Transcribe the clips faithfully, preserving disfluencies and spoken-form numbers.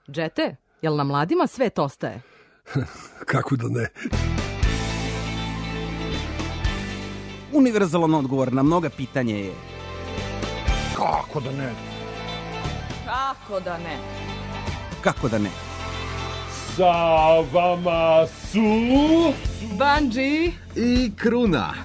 Džete, jel na mladima svet ostaje? Kako da ne? Univerzalan odgovor na mnoga pitanja je... Kako da ne? Kako da ne? Kako da ne? Sa vama su... Bungie i Kruna.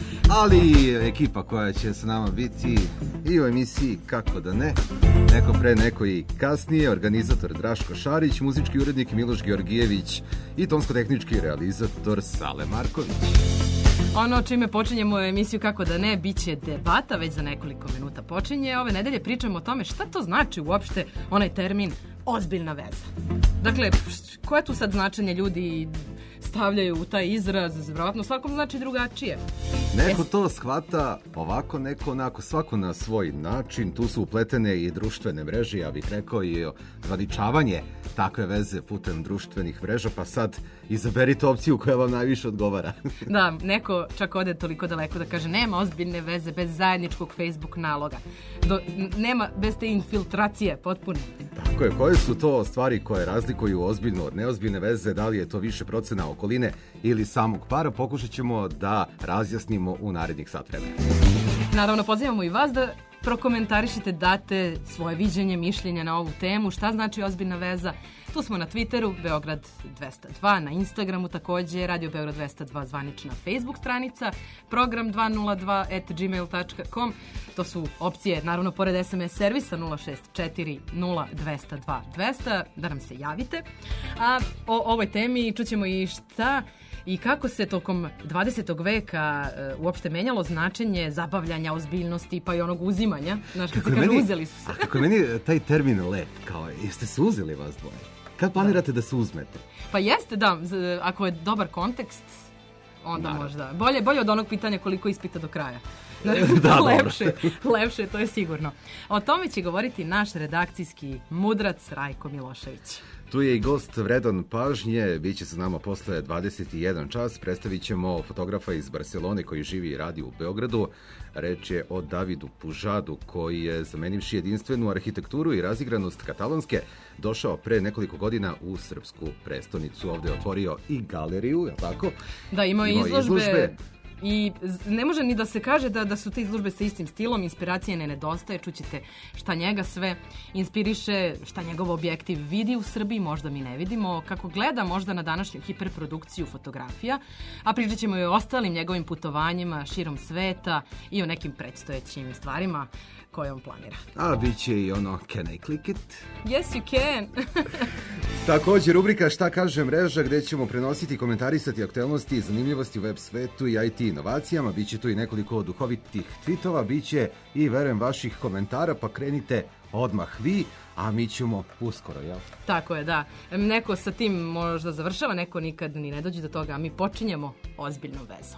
Ali ekipa koja će sa nama biti i u emisiji Kako da ne, neko pre, neko i kasnije, organizator Draško Šarić, muzički urednik Miloš Georgijević i tonsko-tehnički realizator Sale Marković. Ono čime počinjemo emisiju Kako da ne, bit će debata, već za nekoliko minuta počinje. Ove nedelje pričamo o tome šta to znači uopšte onaj termin ozbiljna veza. Dakle, koje tu sad značenje ljudi stavljaju u taj izraz, vjerojatno svakom znači drugačije. Neko to shvata ovako, neko onako, svako na svoj način. Tu su upletene i društvene mreže, ja bih rekao, i zvaničavanje takve veze putem društvenih mreža, pa sad izaberite opciju koja vam najviše odgovara. Da, neko čak ode toliko daleko da kaže nema ozbiljne veze bez zajedničkog Facebook naloga. Do, nema bez te infiltracije potpuno. Tako je, koje su to stvari koje razlikuju ozbiljno od neozbiljne veze, da li je to više procena okoline ili samog para, pokušat ćemo da razjasnimo u narednih sat vremena. Naravno, pozivamo i vas da prokomentarišite, date svoje viđenje, mišljenja na ovu temu, šta znači ozbiljna veza. Tu smo na Twitteru, Beograd dvesta dva, na Instagramu takođe, Radio Beograd dvesta dva zvanična Facebook stranica, program dvesta nula dva at gmail dot com. To su opcije, naravno, pored es em es servisa nula šest četiri nula dva nula dva dvesta, da nam se javite. A o ovoj temi čućemo i šta i kako se tokom dvadesetog veka uh, uopšte menjalo značenje zabavljanja, ozbiljnosti, pa i onog uzimanja. Znaš, kad se kaže, uzeli su se. A kako je meni taj termin lep, kao, jeste se uzeli vas dvoje? Kad planirate da, da se uzmete? Pa jeste, da, ako je dobar kontekst, onda Naravno. možda. Bolje, bolje od onog pitanja koliko ispita do kraja. Da, lepše, lepše, to je sigurno. O tome će govoriti naš redakcijski mudrac Rajko Milošević. Tu je i gost vredan pažnje, bit će sa nama posle dvadeset jedan čas, predstavit ćemo fotografa iz Barcelone koji živi i radi u Beogradu. Reč je o Davidu Pužadu koji je, zamenivši jedinstvenu arhitekturu i razigranost katalonske, došao pre nekoliko godina u srpsku prestonicu. Ovde je otvorio i galeriju, je li tako? Da, imao je izložbe. izložbe. I ne može ni da se kaže da, da su te izložbe sa istim stilom, inspiracije ne nedostaje, čućete šta njega sve inspiriše, šta njegov objektiv vidi u Srbiji, možda mi ne vidimo, kako gleda možda na današnju hiperprodukciju fotografija, a pričat ćemo i o ostalim njegovim putovanjima širom sveta i o nekim predstojećim stvarima koje on planira. A bit će i ono Can I click it? Yes, you can. Također rubrika Šta kaže mreža, gde ćemo prenositi, komentarisati aktuelnosti i zanimljivosti u web svetu i i te inovacijama. Biće tu i nekoliko duhovitih tweetova, biće i, verujem, vaših komentara, pa krenite odmah vi, a mi ćemo uskoro, jel? Tako je, da. Neko sa tim možda završava, neko nikad ni ne dođe do toga, a mi počinjemo ozbiljnom vezom.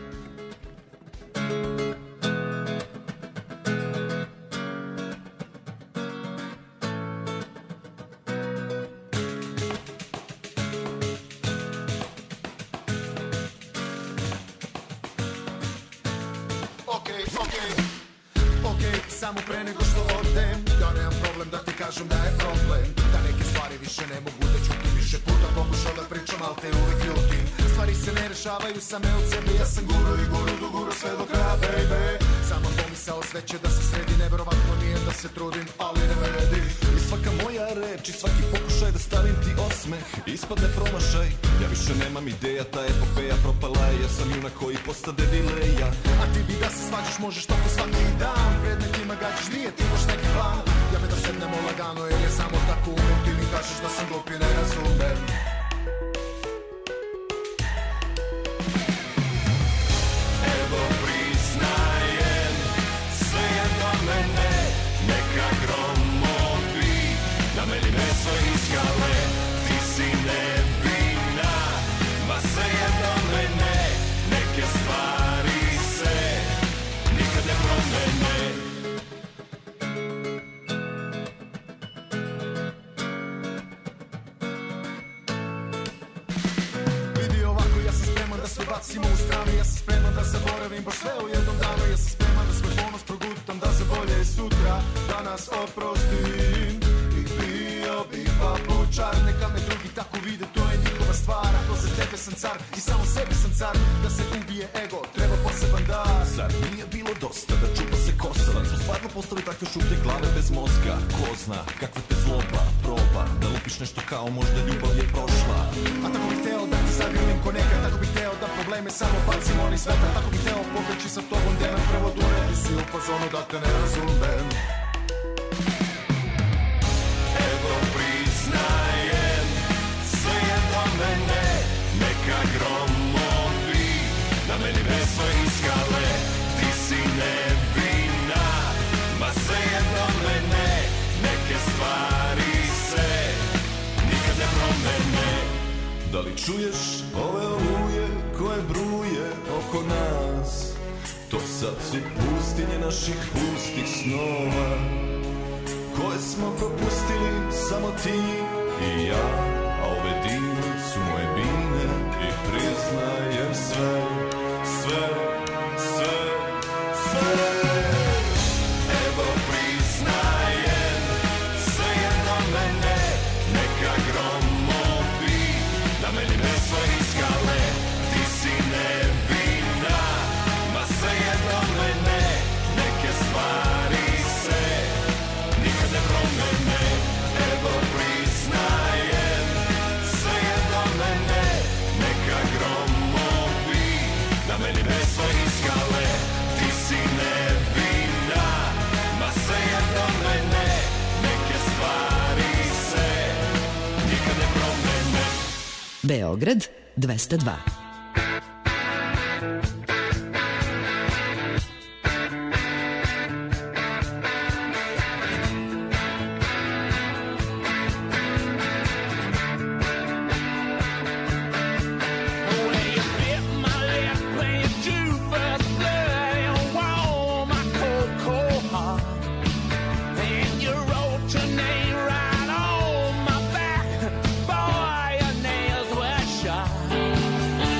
Samo pre nego što odem, ja nemam problem da ti kažem da je problem, da neke stvari više ne mogu da ćutim. Više puta pokušao da pričam, al te uvek ljutim. Stvari se ne rešavaju same od sebe, ja sam guru i guru do guru sve do kraja, baby. Samo pomisao sve će da se sredi, neverovatno nije da se trudim, ali ne vredi. I svaka moja reč i svaki pokušaj da stavim ti osmeh ispadne promašaj. Ja više nemam ideja, ta epopeja propala je, jer sam junak koji postade dileja. A ti bi da se svađaš, možeš tako svaki dan, pred nekima gađaš, nije ti baš neki plan. Ja me da sednemo lagano, jer je samo tako umem, ti mi kažeš da sam glup i ne razumem. Evo priznajem, sve jedno mene, neka gromovi, da meni meso iz skale, ti si nevina, ma sve jedno mene, neke stvari se nikad ne promene. Sve bacimo u stranu, ja sam spreman da zaboravim baš sve u jednom danu. Ja sam spreman da svoj ponos progutam, da za bolje sutra danas oprostim. I bio bih papu sam car i samo sebi sam car. Da se ubije ego, treba poseban dar. Zar nije bilo dosta da čupa se kosa? Da su stvarno postali takve šuplje glave bez mozga? Ko zna kakva te zloba proba da lupiš nešto kao možda ljubav je prošla. A tako bih teo da ti zagrlim ko nekad. Tako bih teo da probleme samo bacim oni sveta. Tako bih teo pobeći sa tobom gde me prvo dure. Ti si u fazonu da te ne razumem. Evo priznajem, sve je do mene. Neka gromovi na meni veslo iskale. Ti si nevina, ma sve je do mene. Neke stvari se nikad ne promene. Da li čuješ ove oluje koje bruje oko nas? To sad su pustinje naših pustih snova, koje smo propustili samo ti i ja. A ove divne su moje bine i priznajem sve, sve, sve, sve. Evo priznajem, sve je do mene. Neka gromovi na meni veslo iskale. Ti si nevina, ma sve je do mene. Neke stvari se nikad ne promene. Evo priznajem, sve je do mene. Neka gromovi na meni veslo iskale. Ti si nevina, ma sve je do mene. Neke stvari se nikad ne promene. Beograd dvesta dva. Boy, your nails were sharp.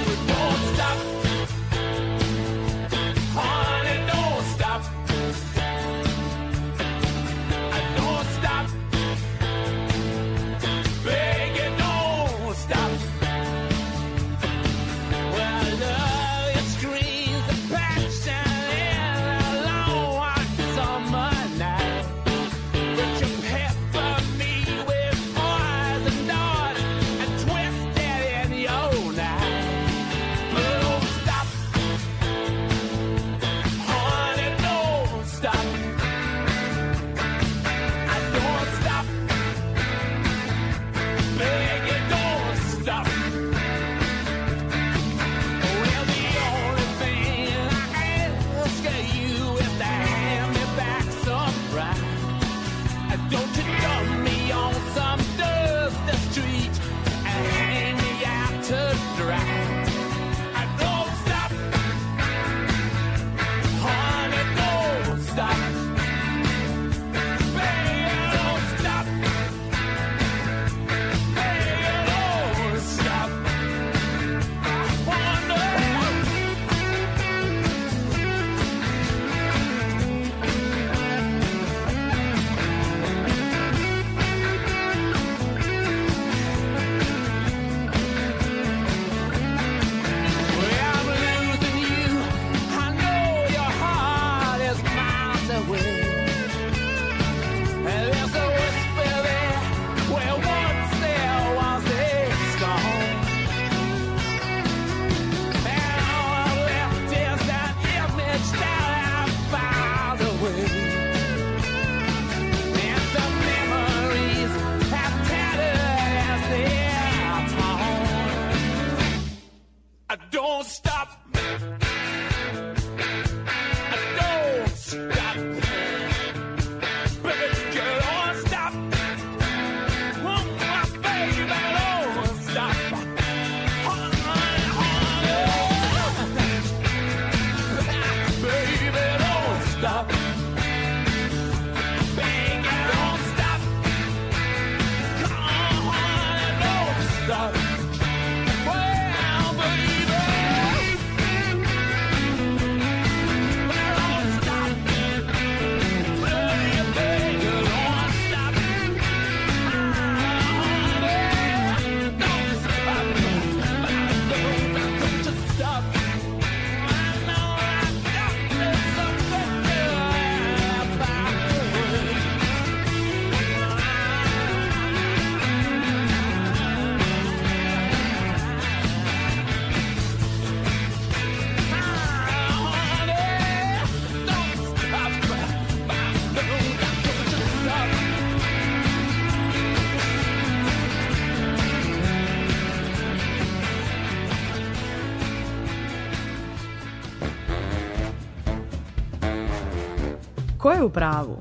Ko je u pravu?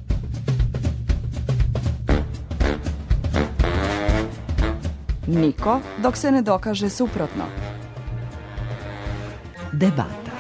Niko, dok se ne dokaže suprotno. Debata.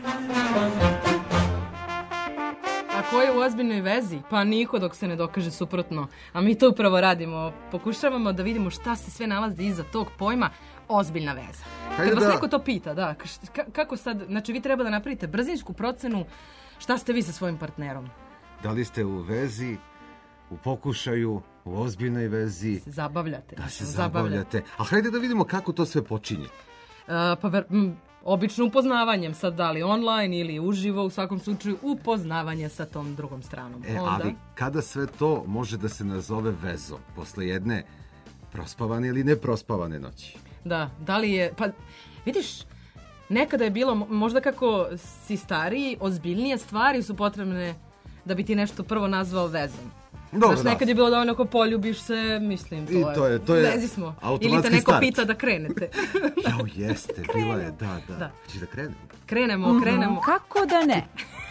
A ko je u ozbiljnoj vezi? Pa niko dok se ne dokaže suprotno. A mi to upravo radimo. Pokušavamo da vidimo šta se sve nalazi iza tog pojma ozbiljna veza. Hajde Kad vas da- neko to pita, da, ka- kako sad, znači vi treba da napravite brzinsku procenu šta ste vi sa svojim partnerom. Da li ste u vezi, u pokušaju, u ozbiljnoj vezi, Se zabavljate. da se zabavljate. zabavljate. A hajde da vidimo kako to sve počinje. Uh, pa ver, m, obično upoznavanjem, sad da li online ili uživo, u svakom slučaju upoznavanje sa tom drugom stranom. E, Onda, ali kada sve to može da se nazove vezom posle jedne prospavane ili neprospavane noći? da, da li je, pa vidiš, nekada je bilo, mo- možda kako si stariji, ozbiljnije stvari su potrebne da bi ti nešto prvo nazvao vezom. Dobro, Znaš, da. nekad je bilo dovoljno ako poljubiš se, mislim, to, I to je- to je vezi smo. Ili te automatski neko start. pita da krenete. Jao, jeste, bila je, da, da. Da. Hoćeš da krenemo? Krenemo, krenemo. Kako da ne?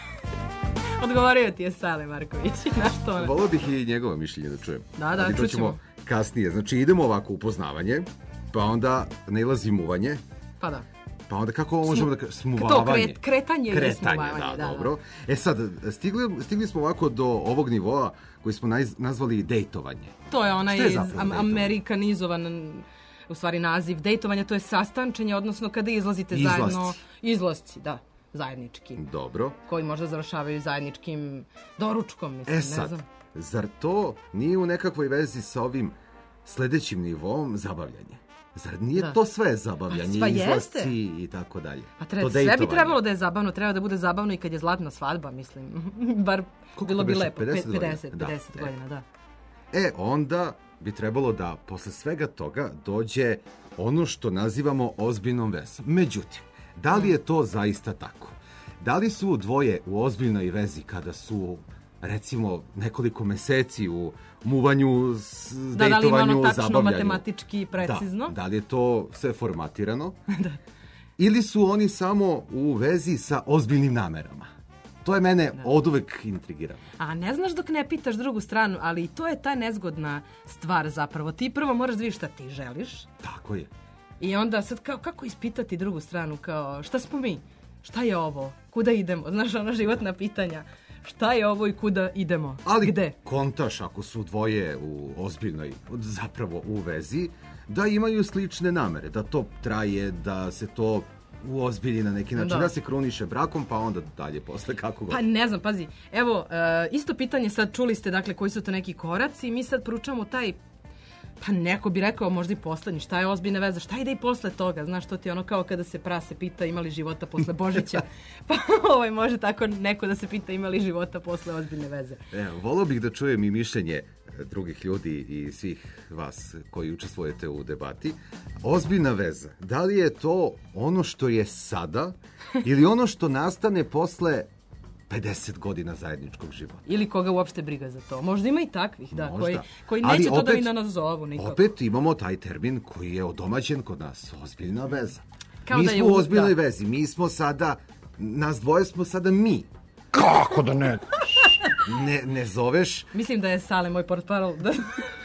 Odgovorio ti je Sale Marković. Na što ono? Volio bih i njegovo mišljenje da čujem. Da, da, Ali to čućemo. ćemo kasnije. Znači, idemo ovako upoznavanje, pa onda nailazi muvanje, Pa da. pa onda kako ovo možemo da kažemo? Smuvavanje. To kret- kretanje ili Kretanje, smuvavanje, da, da, da. dobro. E sad, stigli, stigli smo ovako do ovog nivoa koji smo naz, nazvali dejtovanje. To je onaj Šta je zapravo am- dejtovanje? amerikanizovan u stvari naziv dejtovanja, to je sastančenje, odnosno kada izlazite Izlasci. zajedno. Izlasci, da, zajednički. Dobro. Koji možda završavaju zajedničkim doručkom, mislim, E ne sad, znam. zar to nije u nekakvoj vezi sa ovim sledećim nivoom zabavljanje? Zar nije Da. to sve zabavljanje, Pa izlasci jeste. i tako dalje? Pa treba, To sve bi dejtovanje. trebalo da je zabavno, treba da bude zabavno i kad je zlatna svadba, mislim. Bar Koliko bilo to bi beše? lepo. pedeset godina? pedeset, Da, pedeset e. godina, da. E, onda bi trebalo da posle svega toga dođe ono što nazivamo ozbiljnom vezom. Međutim, da li je to zaista tako? Da li su dvoje u ozbiljnoj vezi kada su, recimo, nekoliko meseci u muvanju, s Da, da li ima dejtovanju, ono tačno zabavljanju? matematički precizno? Da, da li je to sve formatirano? da. Ili su oni samo u vezi sa ozbiljnim namerama? To je mene od uvek intrigiralo. A ne znaš dok ne pitaš drugu stranu, ali i to je ta nezgodna stvar zapravo. Ti prvo moraš da vidiš šta ti želiš Tako je. i onda sad kao, kako ispitati drugu stranu, kao šta smo mi, šta je ovo, kuda idemo, znaš ona životna pitanja, šta je ovo i kuda idemo, Ali gde? kontaš ako su dvoje u ozbiljnoj, zapravo u vezi, da imaju slične namere, da to traje, da se to uozbilji na neki način, da. Da. se kruniše brakom, pa onda dalje posle kako god. Pa ne znam, pazi, evo, e, isto pitanje sad, čuli ste dakle koji su to neki koraci i mi sad proučavamo taj, pa neko bi rekao možda i poslednji, šta je ozbiljna veza, šta ide i posle toga, znaš, to ti je ono kao kada se prase pita ima li života posle Božića, pa ovaj, može tako neko da se pita ima li života posle ozbiljne veze. E, volao bih da čujem i mišljenje drugih ljudi i svih vas koji učestvujete u debati. Ozbiljna veza, da li je to ono što je sada ili ono što nastane posle pedeset godina zajedničkog života? Ili koga uopšte briga za to. Možda ima i takvih, da, Možda. koji, koji Ali neće to da opet- mi nazovu nikako. Opet imamo taj termin koji je odomaćen kod nas, ozbiljna veza. Kao mi da je smo u u- ozbiljnoj da. vezi, mi smo sada, nas dvoje smo sada mi. Kako da ne? Ne, ne zoveš, Mislim da je Sale moj portparol. Da.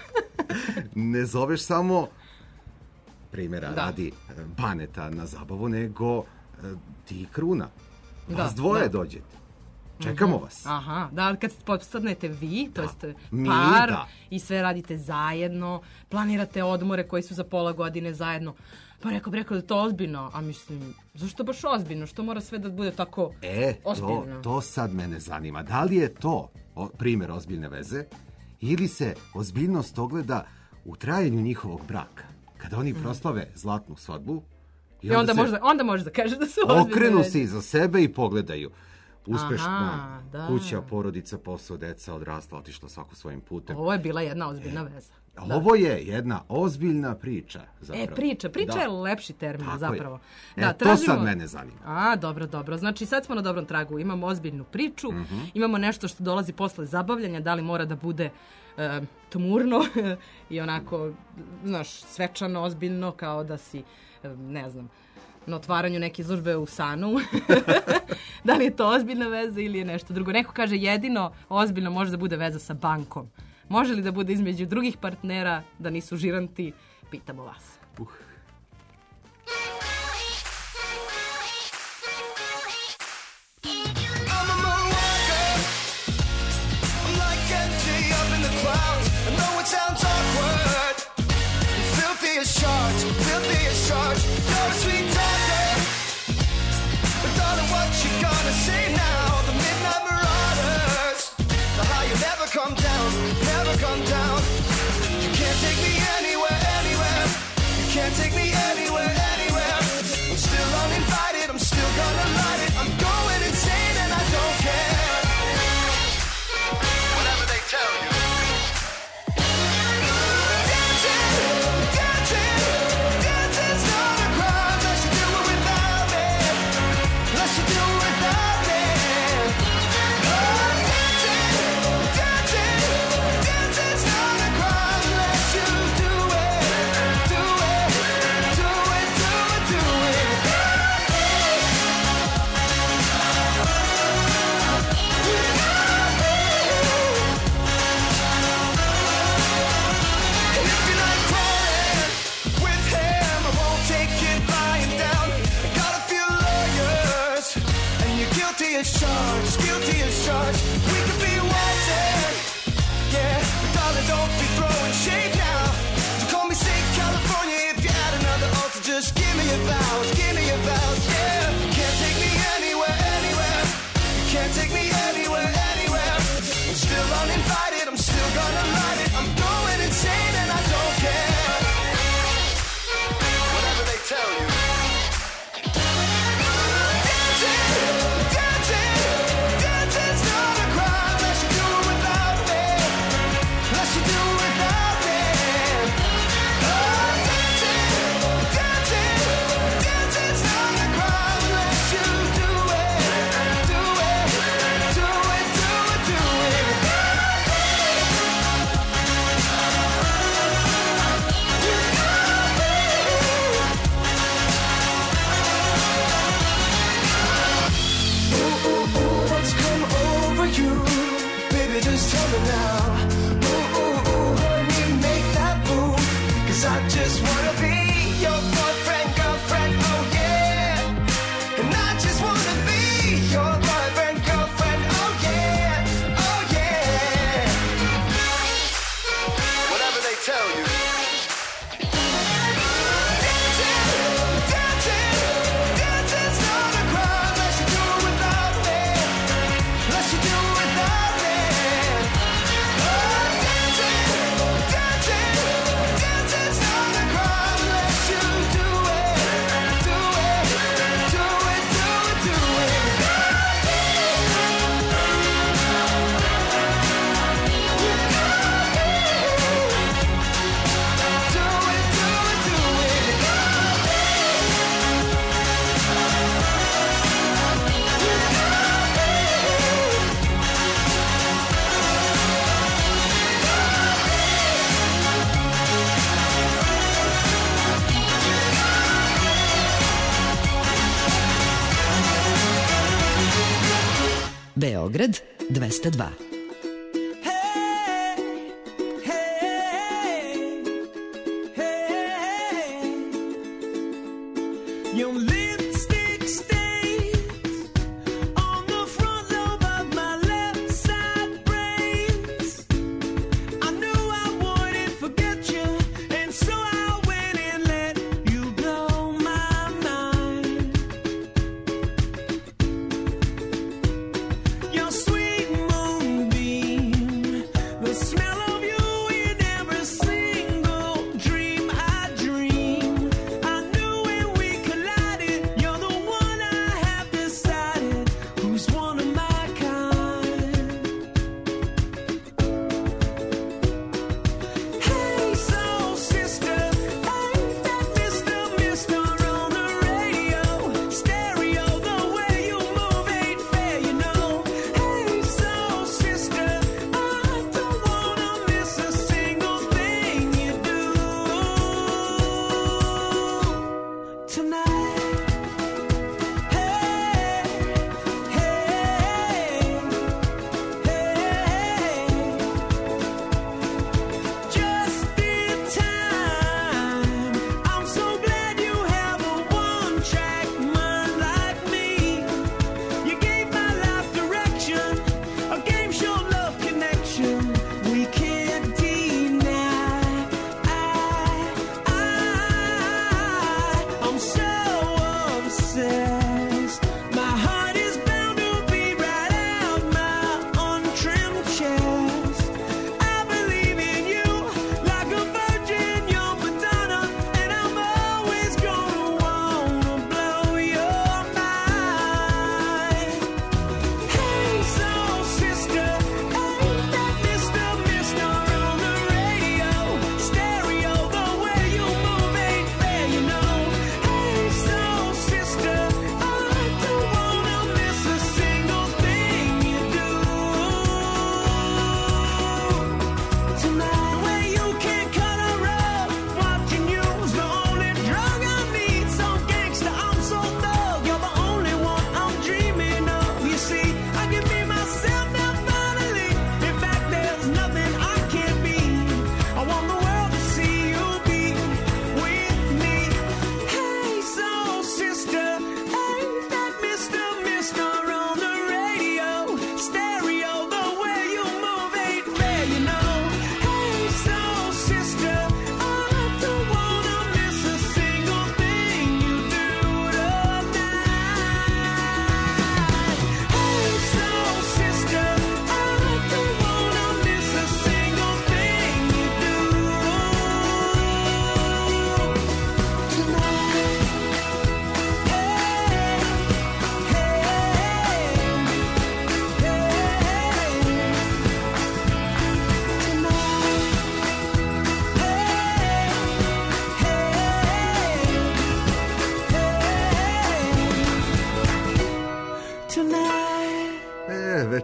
ne zoveš samo primjera Da. radi e, Baneta na zabavu, nego e, ti i Kruna. Vas Da, dvoje da. dođete. Čekamo vas. Aha, da, ali kad postanete vi, to jest mi, par, da. i sve radite zajedno, planirate odmore koji su za pola godine zajedno, pa rekao bi rekao da je to ozbiljno, a mislim, zašto baš ozbiljno, što mora sve da bude tako E, to, ozbiljno? to sad mene zanima. Da li je to o, primjer ozbiljne veze ili se ozbiljnost ogleda u trajanju njihovog braka? Kada oni proslave zlatnu svadbu I onda, se možda, onda može da kaže da su ozbiljne okrenu veze. se iza sebe i pogledaju. Uspešna Aha, da. kuća, porodica, posao, deca, odrasla, otišla svako svojim putem. Ovo je bila jedna ozbiljna veza. Da. Ovo je jedna ozbiljna priča. Zapravo. E, priča. Priča Da. je lepši termin Tako zapravo. je. Da, E, to sad mene zanima. A, dobro, dobro. Znači, sad smo na dobrom tragu. Imamo ozbiljnu priču, Mhm. imamo nešto što dolazi posle zabavljanja, da li mora da bude e, tmurno i onako, znaš, svečano, ozbiljno, kao da si, e, ne znam, na otvaranju neke izložbe u Sanu. Da li je to ozbiljna veza ili je nešto drugo? Neko kaže jedino ozbiljno može da bude veza sa bankom. Može li da bude između drugih partnera da nisu žiranti? Pitamo vas. Uh. Say now, the midnight marauders, the how you never come down, never come down. You can't take me anywhere, anywhere. You can't take me anywhere, anywhere. I'm still uninvited, I'm still gonna light it. I'm going insane and I don't care. Whatever they tell you. Dancing, dancing, dancing's not a crime unless you do it without me. Unless you do it without me. As charged, guilty as charged. We could be wanted, yeah, but darling, don't be throwing shade now. So call me Saint California if you add another altar. Just give me your vows, give me your vows, yeah. You can't take me anywhere, anywhere. You can't take me anywhere, anywhere. I'm still uninvited, I'm still gonna light it. I'm going insane and I don't care. Whatever they tell you. Beograd dvesta dva. Collided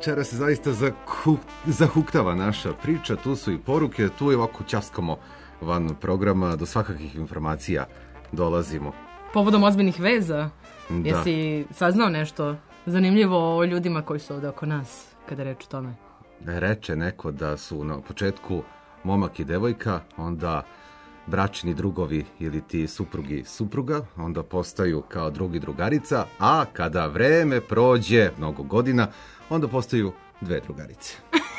večera se zaista zahu, zahuktava naša priča, tu su i poruke, tu je ovako ćaskamo van programa, do svakakih informacija dolazimo. Povodom ozbiljnih veza, Da. jesi saznao nešto zanimljivo o ljudima koji su ovde oko nas, kada reč o tome? Reče neko da su na početku momak i devojka, onda bračni drugovi ili ti suprugi supruga, onda postaju kao drugi drugarica, a kada vreme prođe mnogo godina, onda postaju dve drugarice.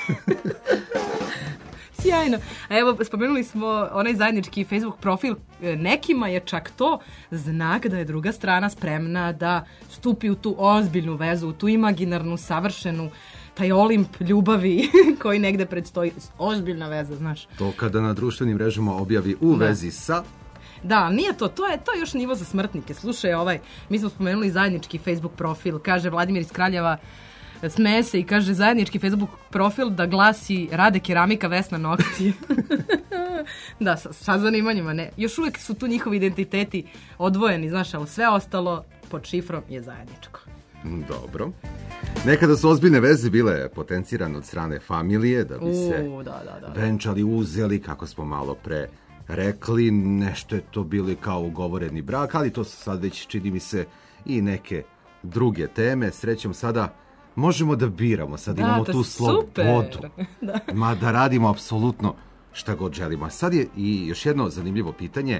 Sjajno. A evo, spomenuli smo onaj zajednički Facebook profil. Nekima je čak to znak da je druga strana spremna da stupi u tu ozbiljnu vezu, u tu imaginarnu, savršenu, taj olimp ljubavi koji negde predstoji. Ozbiljna veza, znaš. To kada na društvenim mrežama objavi u Da. vezi sa... Da, nije to, to je to je još nivo za smrtnike. Slušaj, ovaj, mi smo spomenuli zajednički Facebook profil, kaže Vladimir iz Kraljeva, smeje se i kaže zajednički Facebook profil da glasi Rade keramika, Vesna nokti. Da, sa, sa zanimanjima, ne. Još uvijek su tu njihovi identiteti odvojeni, znaš, ali sve ostalo pod šifrom je zajedničko. Dobro. Nekada su ozbiljne veze bile potencirane od strane familije, da bi se U, da, da, da. venčali, uzeli, kako smo malo pre rekli, nešto je to bili kao ugovoreni brak, ali to su sad već, čini mi se, i neke druge teme. Srećom sada možemo da biramo, sad Da, imamo to tu je slobodu, super. Da. ma da radimo apsolutno šta god želimo. A sad je i još jedno zanimljivo pitanje,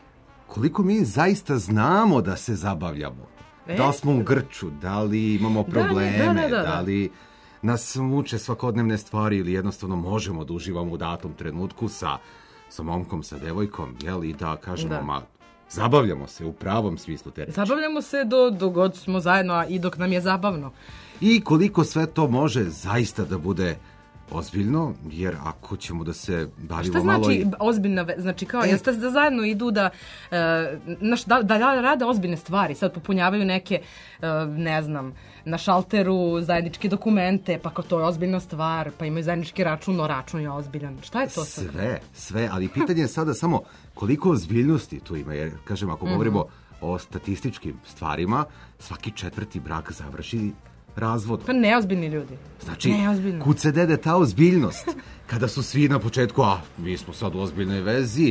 koliko mi zaista znamo da se zabavljamo? E? Da li smo u grču, da li imamo Da, probleme, da, da, da, da. da li nas muče svakodnevne stvari ili jednostavno možemo da uživamo u datom trenutku sa, sa momkom, sa devojkom, jel, i da kažemo, Da. ma, zabavljamo se u pravom smislu te reči. Zabavljamo se do, do god smo zajedno, a i dok nam je zabavno. I koliko sve to može zaista da bude ozbiljno, jer ako ćemo da se bavimo Šta malo... znači i... ozbiljna ve... Znači kao, E. jeste da zajedno idu da, e, naš, da, da rade ozbiljne stvari, sad popunjavaju neke, e, ne znam, na šalteru zajedničke dokumente, pa kao to je ozbiljna stvar, pa imaju zajednički račun, no račun je ozbiljan. Šta je to sad? Sve, sve, ali pitanje je sada samo koliko ozbiljnosti tu ima, jer, kažem, ako govorimo o statističkim stvarima, svaki četvrti brak završi razvodom. Pa neozbiljni ljudi. Znači, Neozbiljno. kud se dede ta ozbiljnost? Kada su svi na početku, a mi smo sad u ozbiljnoj vezi,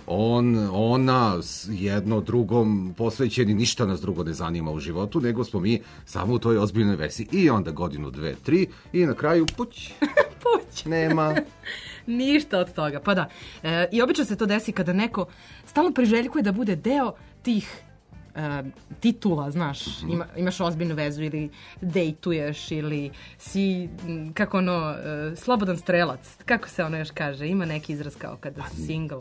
on, ona, s jedno drugom posvećeni, ništa nas drugo ne zanima u životu, nego smo mi samo u toj ozbiljnoj vezi. I onda godinu, dve, tri, i na kraju, puć, Puć. nema. Ništa od toga, pa da. E, I obično se to desi kada neko stalno priželjkuje da bude deo tih e, titula, znaš, Ima, imaš ozbiljnu vezu ili dejtuješ ili si, m, kako ono, e, slobodan strelac, kako se ono još kaže, ima neki izraz kao kada si single.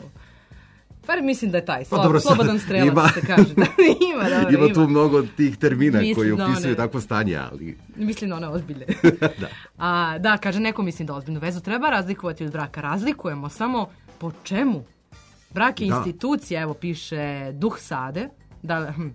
Pa mislim da je taj, slo, Pa dobro, sad slobodan strelac ima- se kaže. Da, ima, dobro, Ima ima. tu mnogo tih termina Mislim koji da opisuju one- takvo stanje, ali... Mislim na one ozbiljne. Da. A, da, kaže, neko mislim da ozbiljnu vezu treba razlikovati od braka. Razlikujemo samo po čemu? Brak je Da. institucija, evo piše Duh Sade. Da, hm.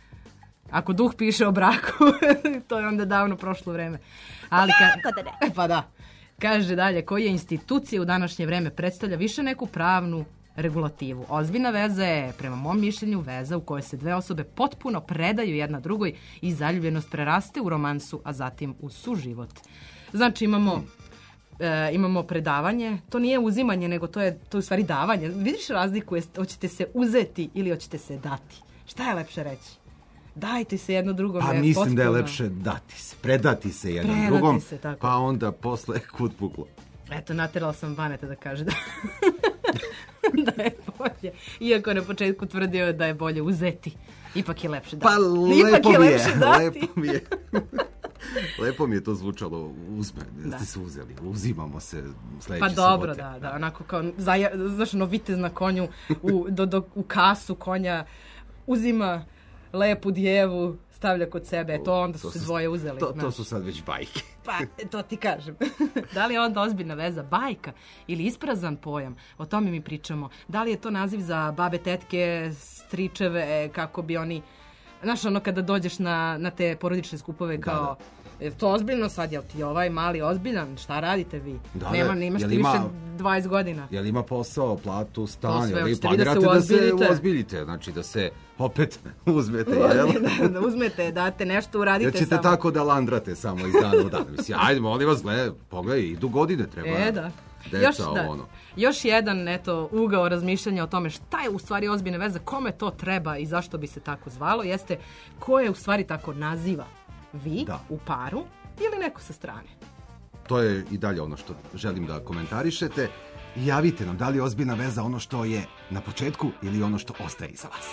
Ako Duh piše o braku, to je onda davno prošlo vreme. Ali ka... Kako da ne? Pa da. Kaže dalje, koji je institucija u današnje vreme predstavlja više neku pravnu regulativu. Ozbiljna veza je, prema mom mišljenju, veza u kojoj se dve osobe potpuno predaju jedna drugoj i zaljubljenost preraste u romansu, a zatim u suživot. Znači imamo e, imamo predavanje, to nije uzimanje, nego to je, to je u stvari davanje. Vidiš razliku, jest, hoćete se uzeti ili hoćete se dati. Šta je lepše reći? Dajte se jedno drugome. Pa mislim da je potpuno. lepše dati se, predati se jednom Predati drugom, se, tako. pa onda posle kud puklo. Eto, naterala sam Baneta da kaže da, da je bolje. Iako na početku tvrdio da je bolje uzeti. Ipak je lepše dati. Pa Ipak lepo je mi je, lepše dati. lepo mi je. Lepo mi je to zvučalo, uzme, da Da. ste se uzeli, uzimamo se sledeće Pa dobro, subote. da, da, onako kao, zaja, znaš, ono, vitez na konju, u, do, do, u kasu konja, uzima lepu djevu, stavlja kod sebe, to onda su To se su- dvoje uzeli. To, to znaš. su sad već bajke. Pa, to ti kažem. Da li je onda ozbiljna veza bajka ili isprazan pojam? O tome mi pričamo. Da li je to naziv za babe, tetke, stričeve, kako bi oni... Znaš, ono kada dođeš na, na te porodične skupove kao... Je to ozbiljno sad, jel ti ovaj mali ozbiljan? Šta radite vi? Da, Nema, ne, nemaš jel ti ima- više dvadeset godina. Jel ima posao, platu, stan, sve, jel vi hoćete vi da se planirate da se uozbiljite? uozbiljite, znači da se opet uzmete, jel? da, da uzmete, date nešto, uradite Jel ćete samo. tako da landrate samo iz dana u dan? Mislim, ajde, molim vas, gledaj, pogledaj, idu godine, treba E, da. deca, Još, da. ono. Još jedan eto, ugao razmišljanja o tome šta je u stvari ozbiljna veza, kome to treba i zašto bi se tako zvalo, jeste ko je u stvari tako naziva. Vi Da. u paru ili neko sa strane. To je i dalje ono što želim da komentarišete. I javite nam da li je ozbiljna veza ono što je na početku ili ono što ostaje iza vas.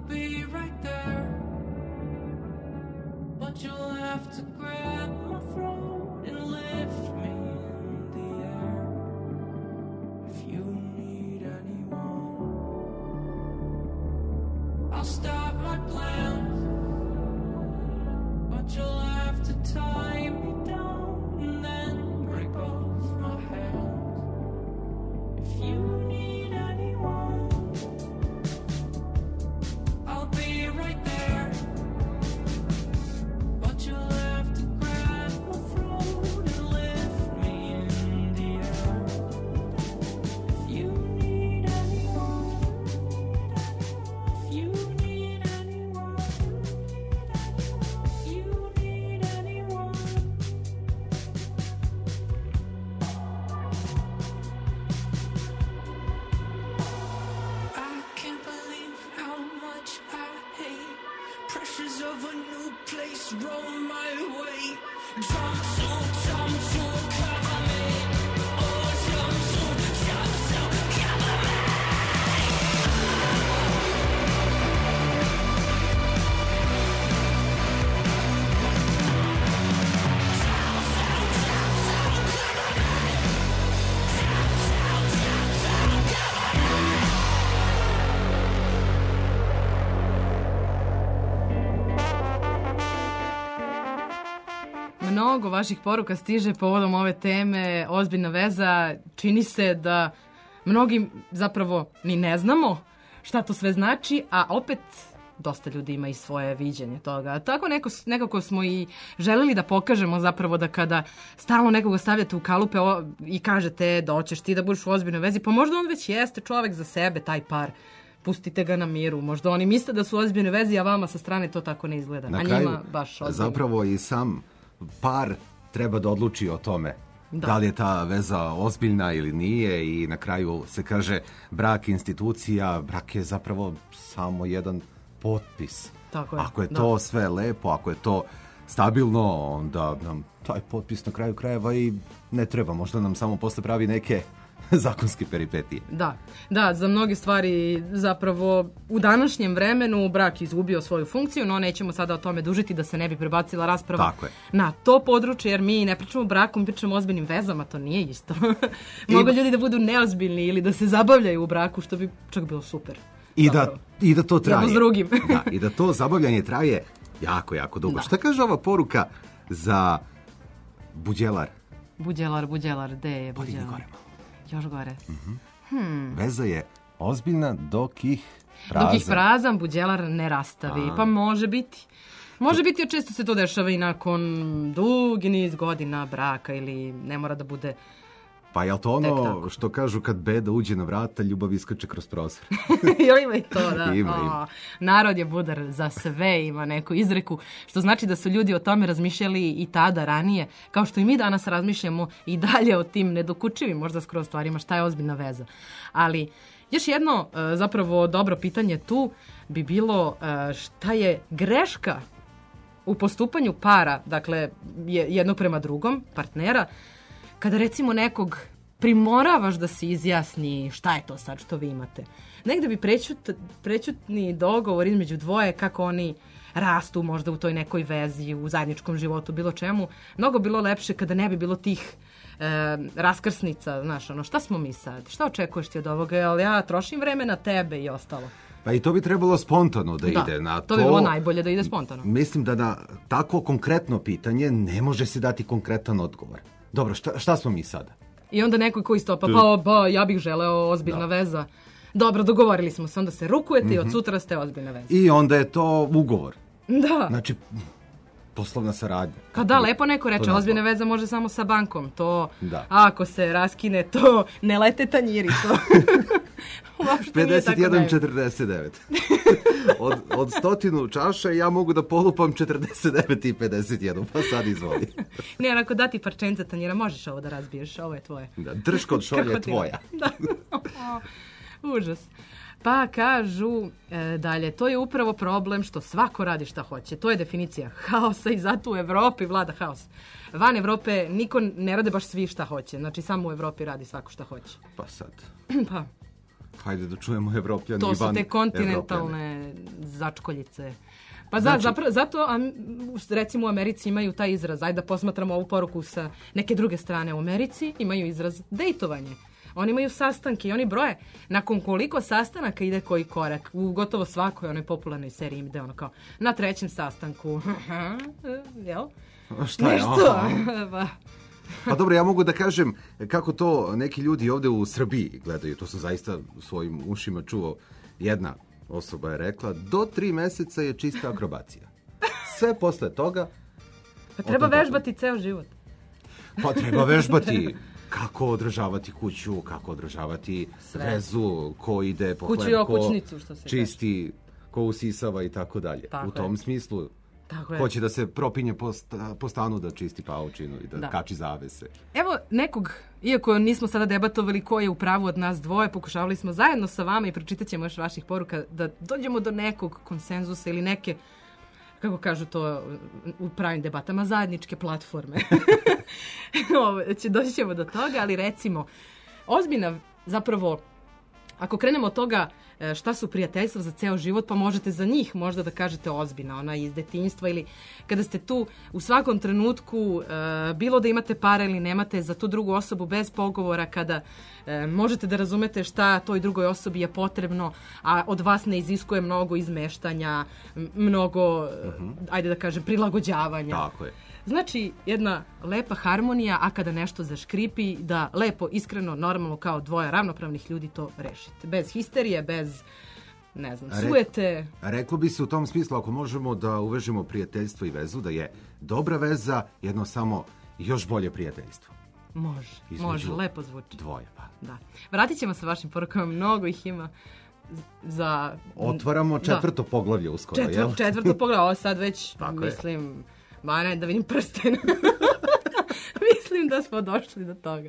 be right there, but you'll have to grab my throat and lift me in the air. If you need anyone, I'll stop my plans, but you'll have to tie me down and then break both my hands. If you need anyone, I'll be right there, but you'll have to grab my throat and lift me in the air. If you need anyone, if you need anyone, if you need anyone. I can't believe how much I hate pressures of a new place roll my way. Jump to, jump to, cover me. Oh, jump to, jump to, cover me. Mnogo vaših poruka stiže povodom ove teme, ozbiljna veza. Čini se da mnogi zapravo ni ne znamo šta to sve znači, a opet dosta ljudi ima i svoje viđenje toga. Tako neko, nekako smo i želeli da pokažemo zapravo da kada stalno nekoga stavljate u kalupe o, i kažete da hoćeš ti da budeš u ozbiljnoj vezi, pa možda on već jeste čovek za sebe, taj par. Pustite ga na miru. Možda oni misle da su u ozbiljnoj vezi, a vama sa strane to tako ne izgleda. Na a kraju, njima baš ozbiljno. zapravo i sam par treba da odluči o tome da. da li je ta veza ozbiljna ili nije, i na kraju se kaže brak je institucija, brak je zapravo samo jedan potpis. Tako je, ako je da. to sve lepo, ako je to stabilno, onda nam taj potpis na kraju krajeva i ne treba. Možda nam samo posle pravi neke zakonske peripetije. Da, da, za mnoge stvari zapravo u današnjem vremenu brak je izgubio svoju funkciju, no nećemo sada o tome dužiti da se ne bi prebacila rasprava Tako je. na to područje, jer mi ne pričamo o braku, mi pričamo o ozbiljnim vezama, to nije isto. Mogu I... ljudi da budu neozbiljni ili da se zabavljaju u braku, što bi čak bilo super. I da, I da to traje. Jedno s drugim. Da, i da to zabavljanje traje jako, jako dugo. Da. Šta kaže ova poruka za buđelar? Buđelar, buđelar, gde je buđelar? Podigni gore malo. Još gore. Mm-hmm. Hmm. Veza je ozbiljna dok ih prazan. Dok ih prazan buđelar ne rastavi. A. Pa može biti. Može biti, a često se to dešava i nakon dugi niz godina braka ili ne mora da bude. Pa je li to ono što kažu kad beda uđe na vrata, ljubav iskače kroz prozor? Jo, ima i to, da. ima, ima. O, narod je budar za sve, ima neku izreku, što znači da su ljudi o tome razmišljali i tada, ranije, kao što i mi danas razmišljamo i dalje o tim nedokučivim možda skroz stvarima, šta je ozbiljna veza. Ali još jedno zapravo dobro pitanje tu bi bilo šta je greška u postupanju para, dakle jednog prema drugom, partnera, kada recimo nekog primoravaš da se izjasni šta je to sad što vi imate. Negde bi prećut, prećutni dogovor između dvoje, kako oni rastu možda u toj nekoj vezi, u zajedničkom životu, bilo čemu, mnogo bilo lepše kada ne bi bilo tih e, raskrsnica, znaš, ono, šta smo mi sad? Šta očekuješ ti od ovoga? Jel ja trošim vreme na tebe i ostalo? Pa i to bi trebalo spontano da, da ide. Na to, to bi bilo najbolje da ide spontano. Mislim da na tako konkretno pitanje ne može se dati konkretan odgovor. Dobro, šta, šta smo mi sada? I onda neko koji stopa, pa, pa ja bih želeo ozbiljna da. veza. Dobro, dogovorili smo se, onda se rukujete mm-hmm. i od sutra ste ozbiljna veza. I onda je to ugovor. Da. Znači, poslovna saradnja. Ka da, lepo neko reče, ozbiljna veza može samo sa bankom. To, da. ako se raskine, to ne lete tanjiri. To. pedeset jedan četrdeset devet. Od, od stotinu čaša ja mogu da polupam četrdeset devet i pedeset jedan, pa sad izvoli. Ne, ako dati parčenca tanjira, možeš ovo da razbiješ, ovo je tvoje. Da, drška od šolje je tvoja. Da. Užas. Pa kažu e, dalje, to je upravo problem što svako radi šta hoće. To je definicija haosa i zato u Evropi vlada haos. Van Evrope niko ne rade baš svi šta hoće. Znači samo u Evropi radi svako šta hoće. Pa sad. Pa. Hajde da čujemo Evropljani i van Evropljani. To su te kontinentalne začkoljice. Pa za, Znači- zapra- zato, a, recimo u Americi imaju taj izraz, ajde da posmatramo ovu poruku sa neke druge strane. U Americi imaju izraz dejtovanje. Oni imaju sastanke i oni broje nakon koliko sastanaka ide koji korak. U gotovo svakoj onoj popularnoj seriji ide ono kao na trećem sastanku. Jel? Šta je? Nešto. Aha. Pa, Pa dobro, ja mogu da kažem kako to neki ljudi ovde u Srbiji gledaju. To sam zaista svojim ušima čuo. Jedna osoba je rekla, do tri meseca je čista akrobacija. Sve posle toga... pa treba o tom vežbati ceo život. Pa treba vežbati kako održavati kuću, kako održavati Sve. vezu, ko ide po Kuću i hleb, ko okućnicu, što se čisti, ko usisava i tako dalje. Tako U tom je. smislu, Tako je. ko će da se propinje po, sta- po stanu da čisti paučinu i da, Da. kači zavese. Evo nekog, iako nismo sada debatovali ko je u pravu od nas dvoje, pokušavali smo zajedno sa vama i pročitat ćemo još vaših poruka da dođemo do nekog konsenzusa ili neke, kako kažu to u pravim debatama, zajedničke platforme. Ovo, će, doći ćemo do toga, ali recimo, ozbiljna, zapravo, ako krenemo od toga e, šta su prijateljstva za ceo život, pa možete za njih možda da kažete ozbiljna, ona iz detinjstva ili kada ste tu u svakom trenutku, e, bilo da imate para ili nemate, za tu drugu osobu bez pogovora, kada e, možete da razumete šta toj drugoj osobi je potrebno, a od vas ne iziskuje mnogo izmeštanja, m- mnogo, e, ajde da kažem, prilagođavanja. Tako je. Znači, jedna lepa harmonija, a kada nešto zaškripi, da lepo, iskreno, normalno kao dvoje ravnopravnih ljudi to rešite. Bez histerije, bez, ne znam, Re- sujete. Reklo bi se u tom smislu, ako možemo da uvežemo prijateljstvo i vezu, da je dobra veza jedno samo još bolje prijateljstvo. Može, Između može, lepo zvuči. Dvoje, pa. Da. Vratit ćemo se vašim porukama, mnogo ih ima z- za... Otvaramo Da. četvrto poglavlje uskoro, Četvr, jel? četvrto pogled, ovo sad već, Tako je. mislim, ma ne, da vidim prsten. Mislim da smo došli do toga.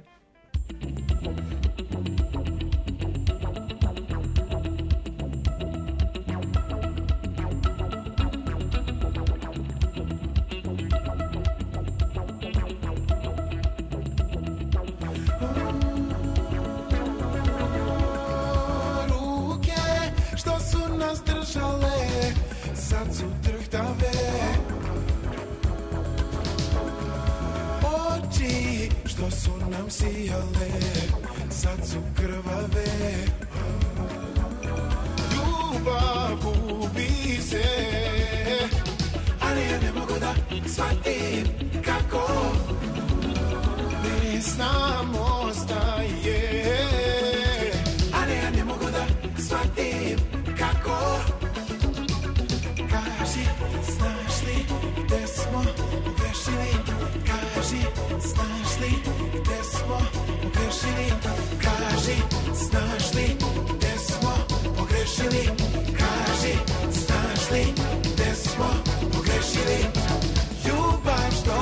Ruke što su nas držale, sad su drhtave. Oči što su nam sijale, sad su krvave. Ljubav gubi se, ali ja ne mogu da shvatim kako bez nam ostaje. Ali ja ne mogu da shvatim kako. Kaži, znaš li gde smo pogrešili? Kaži, znaš li gde smo pogrešili? Kaži, znaš li gde smo pogrešili? Kaži, znaš li gde smo pogrešili? Ljubav što